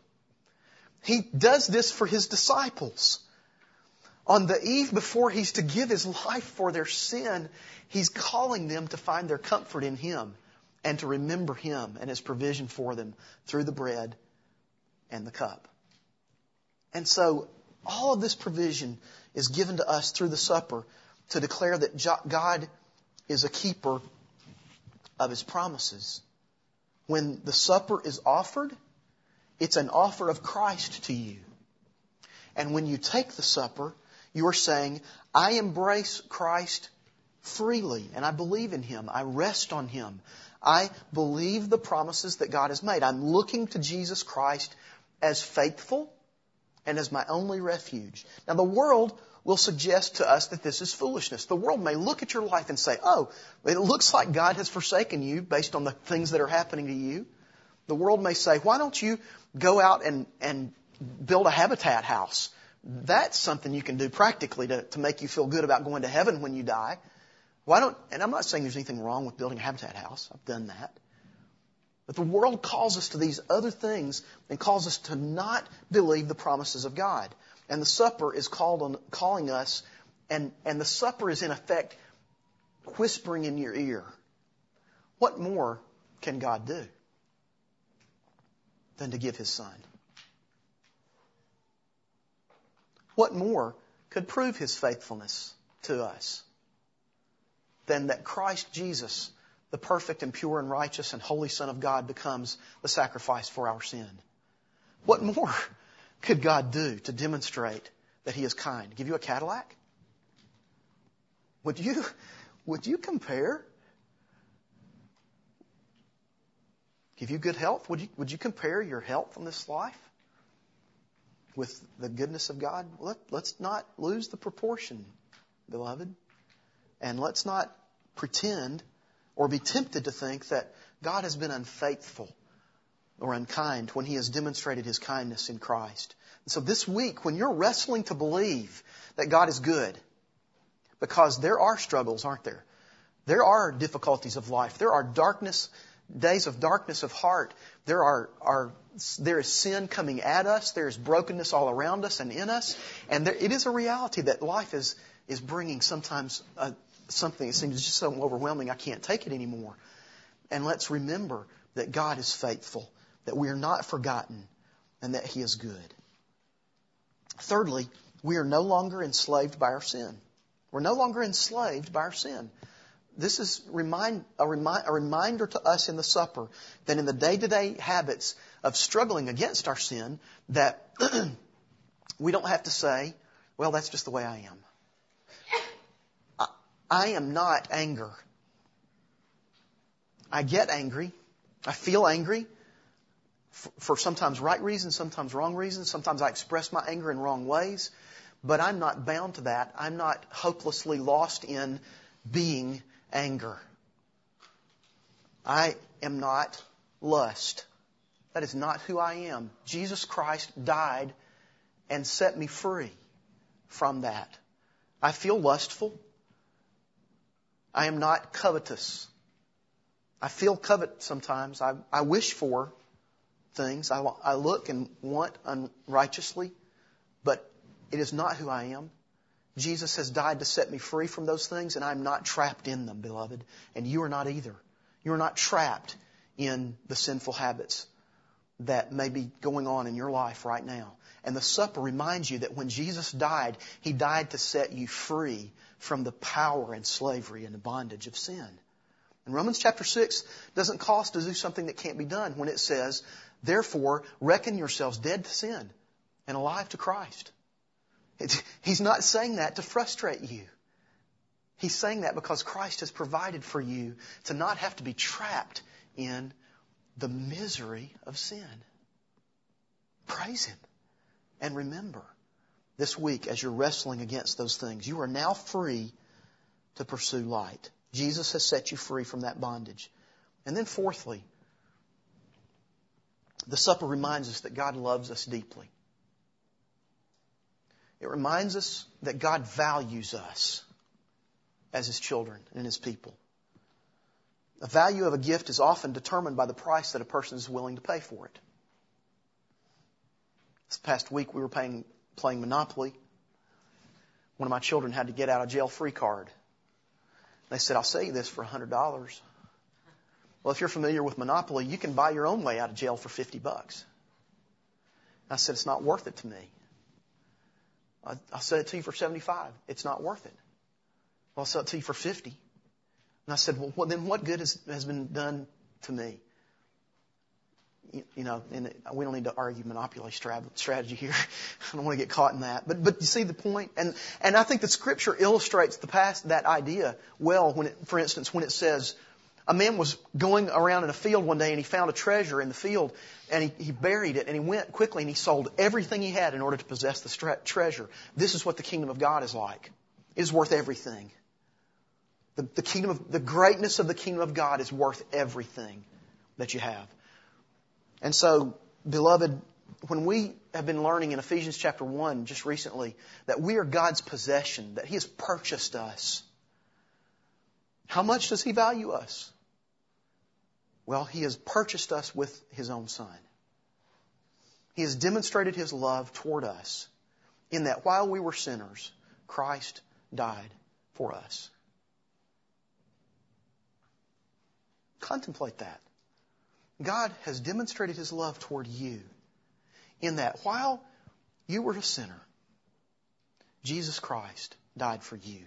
He does this for His disciples. On the eve before He's to give His life for their sin, He's calling them to find their comfort in Him and to remember Him and His provision for them through the bread and the cup. And so all of this provision is given to us through the supper to declare that God is a keeper of His promises. When the supper is offered, it's an offer of Christ to you. And when you take the supper, you are saying, I embrace Christ freely and I believe in Him. I rest on Him. I believe the promises that God has made. I'm looking to Jesus Christ as faithful and as my only refuge. Now the world will suggest to us that this is foolishness. The world may look at your life and say, oh, it looks like God has forsaken you based on the things that are happening to you. The world may say, why don't you go out and, and build a habitat house? That's something you can do practically to, to make you feel good about going to heaven when you die. Why don't, and I'm not saying there's anything wrong with building a habitat house. I've done that. But the world calls us to these other things and calls us to not believe the promises of God. And the supper is called on, calling us, and, and the supper is in effect whispering in your ear. What more can God do than to give His Son? What more could prove His faithfulness to us than that Christ Jesus, the perfect and pure and righteous and holy Son of God, becomes the sacrifice for our sin? What more could God do to demonstrate that He is kind? Give you a Cadillac? Would you, would you compare? Give you good health? Would you, would you compare your health on this life with the goodness of God? Let, let's not lose the proportion, beloved. And let's not pretend or be tempted to think that God has been unfaithful or unkind when He has demonstrated His kindness in Christ. And so this week, when you're wrestling to believe that God is good, because there are struggles, aren't there? There are difficulties of life. There are darkness, days of darkness of heart. There are, are there is sin coming at us. There is brokenness all around us and in us. And there, it is a reality that life is, is bringing sometimes uh, something that seems just so overwhelming I can't take it anymore. And let's remember that God is faithful, that we are not forgotten, and that He is good. Thirdly, we are no longer enslaved by our sin. We're no longer enslaved by our sin. This is remind, a, remind, a reminder to us in the supper that in the day-to-day habits of struggling against our sin, that we don't have to say, well, that's just the way I am. I, I am not anger. I get angry. I feel angry for, for sometimes right reasons, sometimes wrong reasons. Sometimes I express my anger in wrong ways. But I'm not bound to that. I'm not hopelessly lost in being anger. I am not lust. That is not who I am. Jesus Christ died and set me free from that. I feel lustful. I am not covetous. I feel covet sometimes. I, I wish for things. I, I look and want unrighteously, but it is not who I am. Jesus has died to set me free from those things, and I'm not trapped in them, beloved. And you are not either. You are not trapped in the sinful habits that may be going on in your life right now. And the supper reminds you that when Jesus died, He died to set you free from the power and slavery and the bondage of sin. And Romans chapter six doesn't call us to do something that can't be done when it says, therefore, reckon yourselves dead to sin and alive to Christ. It's, he's not saying that to frustrate you. He's saying that because Christ has provided for you to not have to be trapped in the misery of sin. Praise Him. And remember, this week as you're wrestling against those things, you are now free to pursue light. Jesus has set you free from that bondage. And then fourthly, the supper reminds us that God loves us deeply. It reminds us that God values us as His children and His people. The value of a gift is often determined by the price that a person is willing to pay for it. This past week we were playing, playing Monopoly. One of my children had to get out a jail-free card. They said, I'll sell you this for one hundred dollars. Well, if you're familiar with Monopoly, you can buy your own way out of jail for fifty bucks. I said, it's not worth it to me. I'll sell it to you for seventy-five. It's not worth it. Well, I'll sell it to you for fifty. And I said, well, then what good has, has been done to me? You, you know, and we don't need to argue monopoly strategy here. I don't want to get caught in that. But but you see the point? And and I think the Scripture illustrates the past that idea well. When it, for instance, when it says a man was going around in a field one day and he found a treasure in the field and he, he buried it and he went quickly and he sold everything he had in order to possess the stre- treasure. This is what the kingdom of God is like. It is worth everything. The, the kingdom of the greatness of the kingdom of God is worth everything that you have. And so, beloved, when we have been learning in Ephesians chapter one just recently that we are God's possession, that He has purchased us, how much does He value us? Well, He has purchased us with His own Son. He has demonstrated His love toward us in that while we were sinners, Christ died for us. Contemplate that. God has demonstrated His love toward you in that while you were a sinner, Jesus Christ died for you.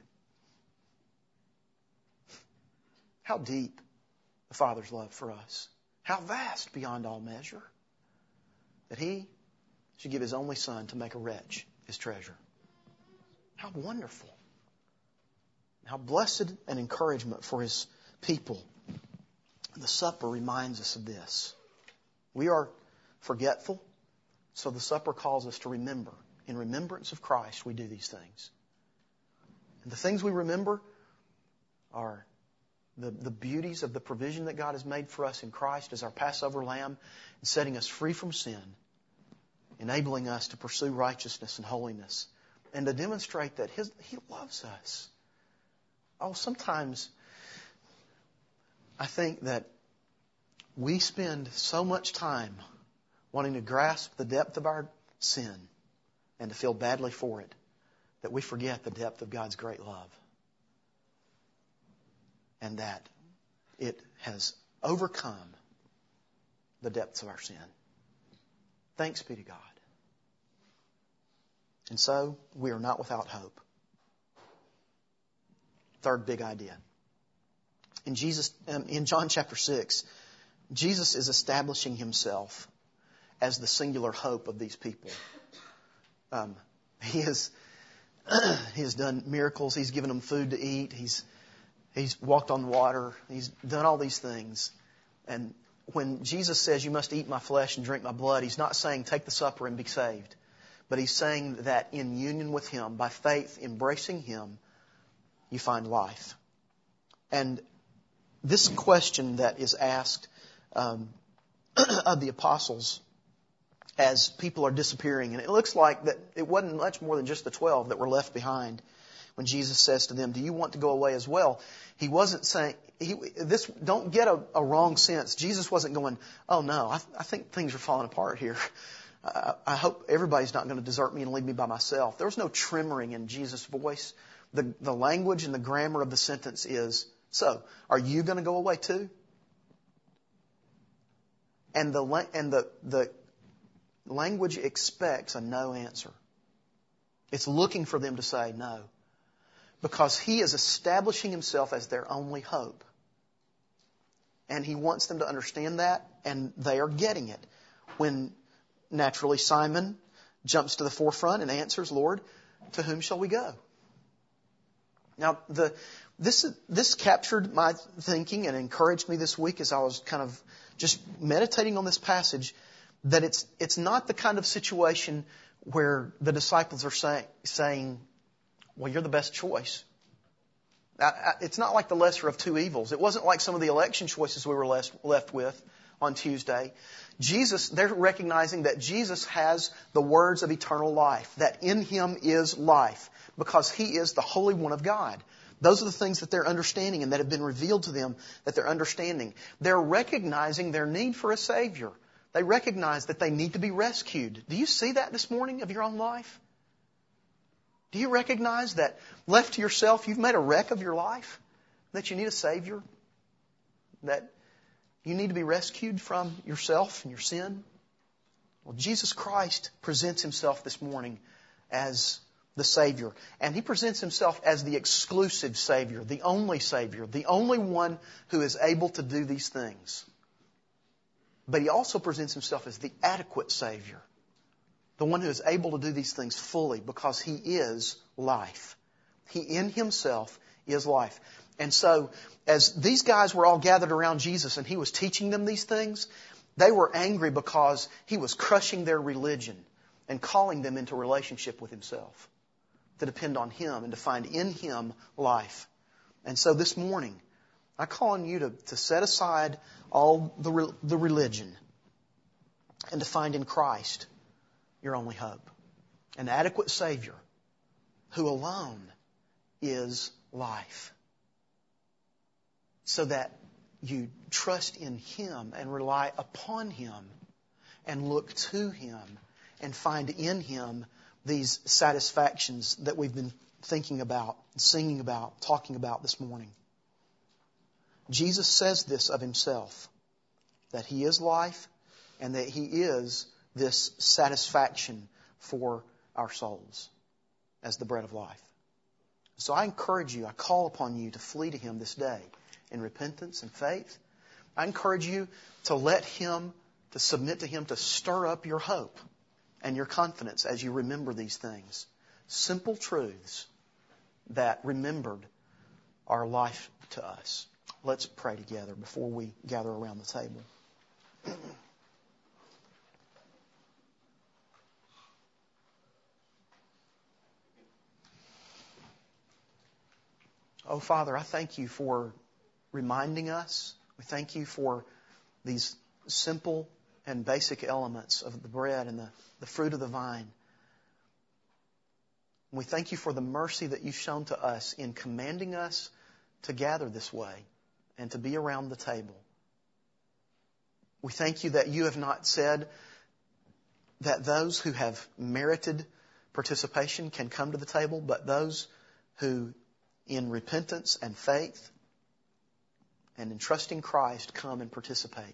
How deep the Father's love for us. How vast beyond all measure that He should give His only Son to make a wretch His treasure. How wonderful. How blessed an encouragement for His people. The supper reminds us of this. We are forgetful, so the supper calls us to remember. In remembrance of Christ, we do these things. And the things we remember are the, the beauties of the provision that God has made for us in Christ as our Passover lamb, and setting us free from sin, enabling us to pursue righteousness and holiness, and to demonstrate that His, He loves us. Oh, sometimes I think that we spend so much time wanting to grasp the depth of our sin and to feel badly for it that we forget the depth of God's great love. And that it has overcome the depths of our sin. Thanks be to God. And so, we are not without hope. Third big idea. In Jesus, um, in John chapter six, Jesus is establishing Himself as the singular hope of these people. Um, he has He has done miracles. He's given them food to eat. He's He's walked on water. He's done all these things. And when Jesus says, you must eat my flesh and drink my blood, He's not saying take the supper and be saved. But He's saying that in union with Him, by faith, embracing Him, you find life. And this question that is asked um, of the apostles as people are disappearing, and it looks like that it wasn't much more than just the twelve that were left behind when Jesus says to them, do you want to go away as well? He wasn't saying, he, this, don't get a, a wrong sense. Jesus wasn't going, oh no, I, I think things are falling apart here. I, I hope everybody's not going to desert me and leave me by myself. There was no tremoring in Jesus' voice. The, the language and the grammar of the sentence is, so, are you going to go away too? And the, and the, the language expects a no answer. It's looking for them to say no. Because He is establishing Himself as their only hope. And He wants them to understand that, and they are getting it. When naturally Simon jumps to the forefront and answers, Lord, to whom shall we go? Now, the, this, this captured my thinking and encouraged me this week as I was kind of just meditating on this passage, that it's, it's not the kind of situation where the disciples are say, saying, well, you're the best choice. It's not like the lesser of two evils. It wasn't like some of the election choices we were left with on Tuesday. Jesus, they're recognizing that Jesus has the words of eternal life, that in Him is life, because He is the Holy One of God. Those are the things that they're understanding and that have been revealed to them that they're understanding. They're recognizing their need for a Savior. They recognize that they need to be rescued. Do you see that this morning of your own life? Do you recognize that left to yourself, you've made a wreck of your life? That you need a Savior? That you need to be rescued from yourself and your sin? Well, Jesus Christ presents Himself this morning as the Savior. And He presents Himself as the exclusive Savior, the only Savior, the only one who is able to do these things. But He also presents Himself as the adequate Savior, the one who is able to do these things fully, because He is life. He in Himself is life. And so, as these guys were all gathered around Jesus and He was teaching them these things, they were angry because He was crushing their religion and calling them into relationship with Himself, to depend on Him and to find in Him life. And so this morning, I call on you to, to set aside all the, the religion and to find in Christ your only hope. An adequate Savior who alone is life. So that you trust in Him and rely upon Him and look to Him and find in Him these satisfactions that we've been thinking about, singing about, talking about this morning. Jesus says this of Himself, that He is life and that He is this satisfaction for our souls as the bread of life. So I encourage you, I call upon you to flee to Him this day in repentance and faith. I encourage you to let Him, to submit to Him, to stir up your hope and your confidence as you remember these things. Simple truths that remembered are life to us. Let's pray together before we gather around the table. Oh, Father, I thank You for reminding us. We thank You for these simple and basic elements of the bread and the, the fruit of the vine. We thank You for the mercy that You've shown to us in commanding us to gather this way and to be around the table. We thank You that You have not said that those who have merited participation can come to the table, but those who in repentance and faith and in trusting Christ come and participate.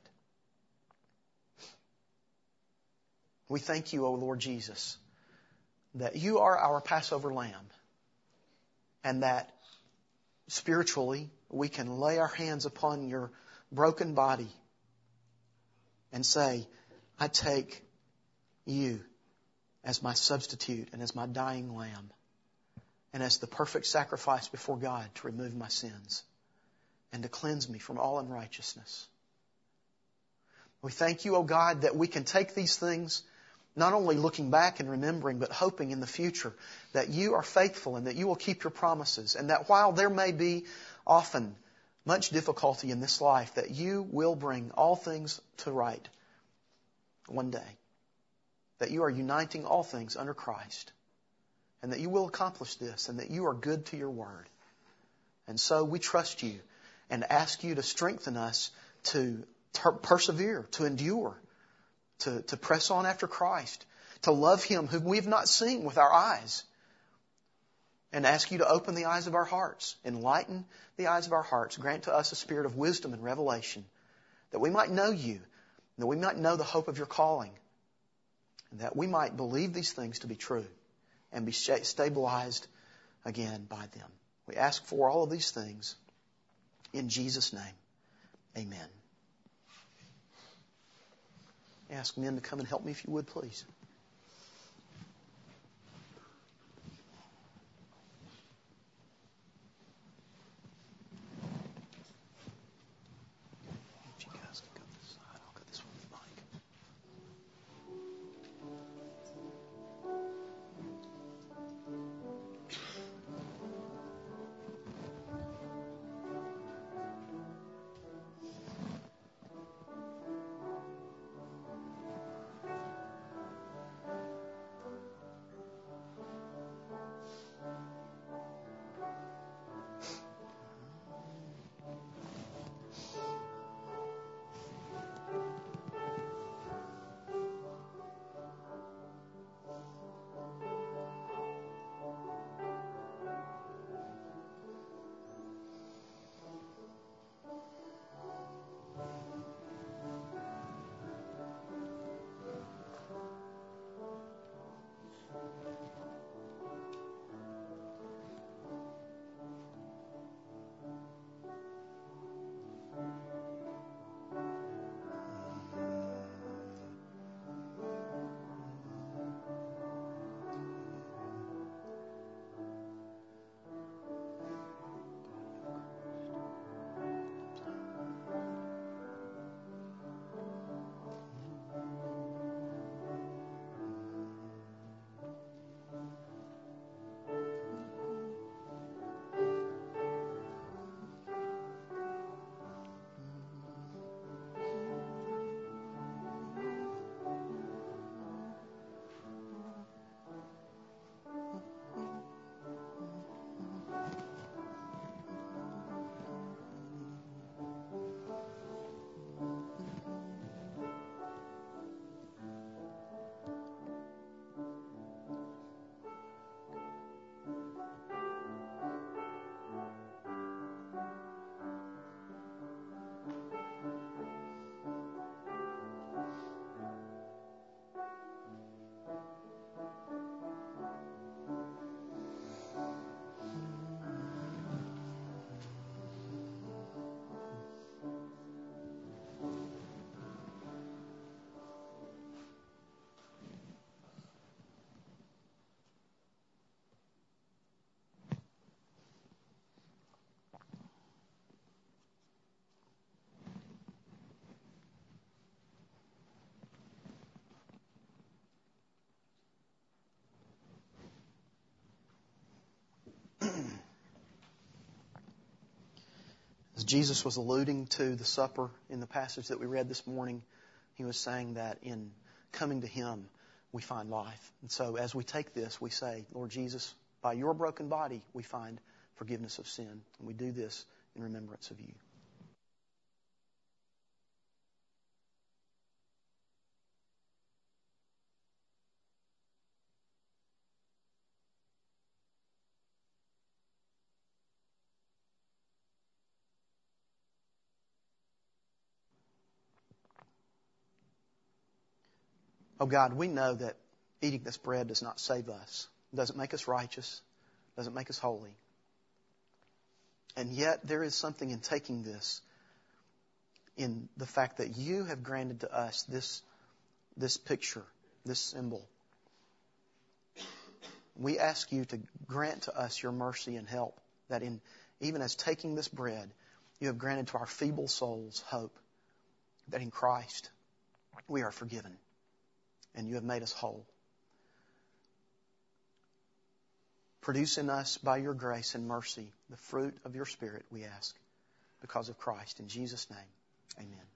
We thank You, O Lord Jesus, that You are our Passover lamb and that spiritually we can lay our hands upon Your broken body and say, I take You as my substitute and as my dying lamb and as the perfect sacrifice before God to remove my sins and to cleanse me from all unrighteousness. We thank You, O God, that we can take these things not only looking back and remembering, but hoping in the future that You are faithful and that You will keep Your promises, and that while there may be often much difficulty in this life, that You will bring all things to right one day. That You are uniting all things under Christ, and that You will accomplish this, and that You are good to Your word. And so we trust You and ask you to strengthen us to ter- persevere, to endure, to, to press on after Christ, to love Him whom we have not seen with our eyes, and ask you to open the eyes of our hearts, enlighten the eyes of our hearts, grant to us a spirit of wisdom and revelation, that we might know You, that we might know the hope of Your calling, and that we might believe these things to be true and be stabilized again by them. We ask for all of these things in Jesus' name. Amen. I ask men to come and help me if you would, please. If you guys can go this side, I'll go this way with Mike. As Jesus was alluding to the supper in the passage that we read this morning, He was saying that in coming to Him, we find life. And so as we take this, we say, Lord Jesus, by Your broken body, we find forgiveness of sin. And we do this in remembrance of You. Oh God, we know that eating this bread does not save us. It doesn't make us righteous. It doesn't make us holy. And yet there is something in taking this, in the fact that You have granted to us this, this picture, this symbol. We ask You to grant to us Your mercy and help, that in even as taking this bread, You have granted to our feeble souls hope, that in Christ we are forgiven. And You have made us whole. Produce in us, by Your grace and mercy, the fruit of Your Spirit, we ask, because of Christ. In Jesus' name, amen.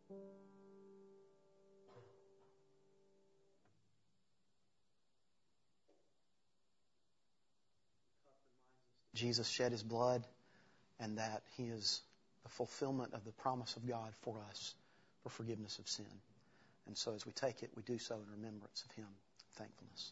Jesus shed His blood, and that He is the fulfillment of the promise of God for us for forgiveness of sin. And so as we take it, we do so in remembrance of Him, thankfulness.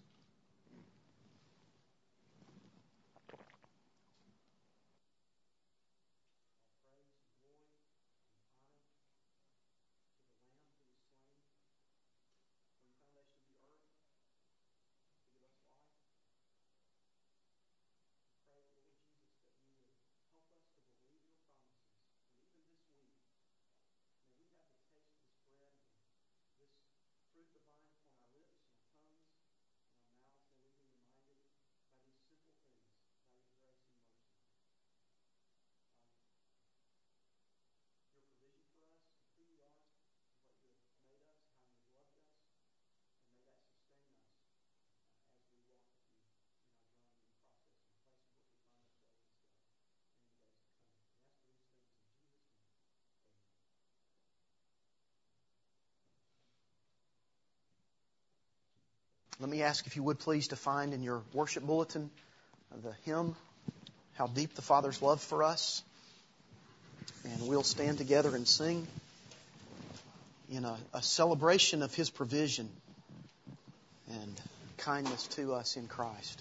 Let me ask if you would please to find in your worship bulletin the hymn, How Deep the Father's Love for Us. And we'll stand together and sing in a, a celebration of His provision and kindness to us in Christ.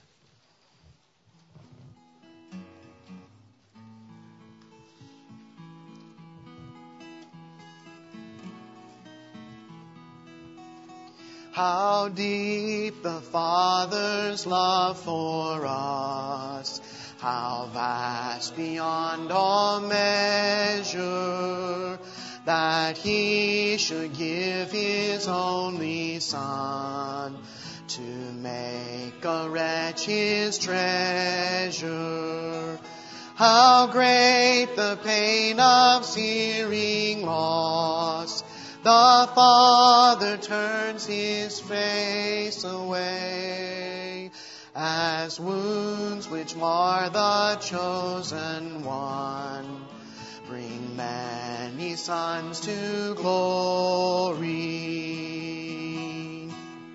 How deep the Father's love for us, how vast beyond all measure, that He should give His only Son to make a wretch His treasure. How great the pain of hearing loss, the Father turns His face away, as wounds which mar the chosen one bring many sons to glory.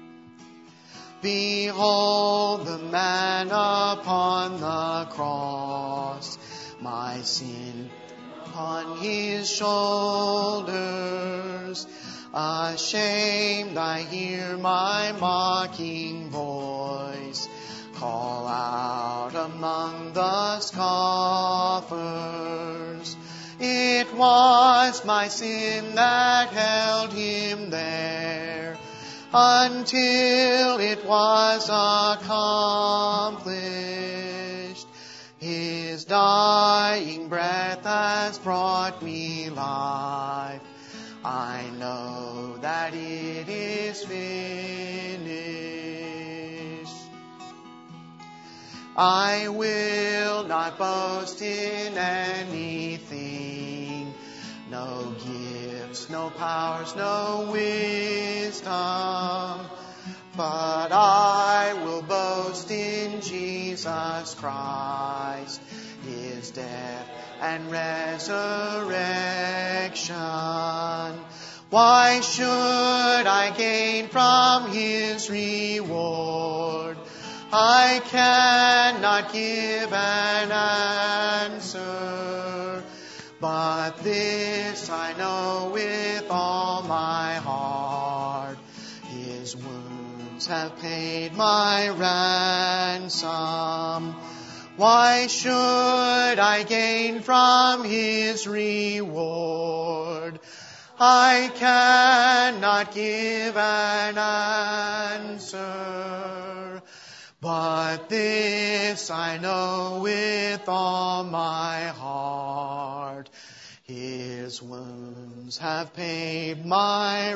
Behold the man upon the cross, my sin upon His shoulders. Ashamed, I hear my mocking voice call out among the scoffers. It was my sin that held Him there until it was accomplished. His dying breath has brought me life. I know that it is finished. I will not boast in anything, no gifts, no powers, no wisdom, but I will boast in Jesus Christ, His death and resurrection. Why should I gain from His reward? I cannot give an answer, but this I know with all my heart: His wounds have paid my ransom. Why should I gain from His reward? I cannot give an answer, but this I know with all my heart: His wounds have paid my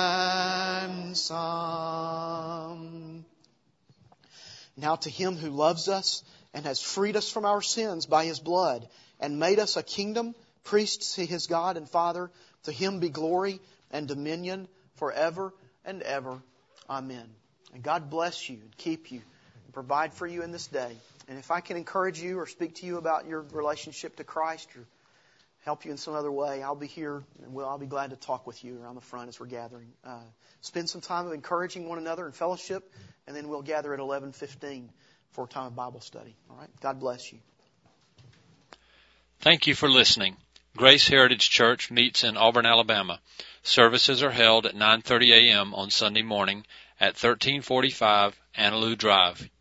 ransom. Now to Him who loves us and has freed us from our sins by His blood and made us a kingdom, priests to His God and Father, to Him be glory and dominion forever and ever. Amen. And God bless you and keep you and provide for you in this day. And if I can encourage you or speak to you about your relationship to Christ, your help you in some other way, I'll be here, and we'll, I'll be glad to talk with you around the front as we're gathering. Uh, spend some time of encouraging one another in fellowship, and then we'll gather at eleven fifteen for a time of Bible study. All right? God bless you. Thank you for listening. Grace Heritage Church meets in Auburn, Alabama. Services are held at nine thirty a.m. on Sunday morning at thirteen forty-five Annaloo Drive,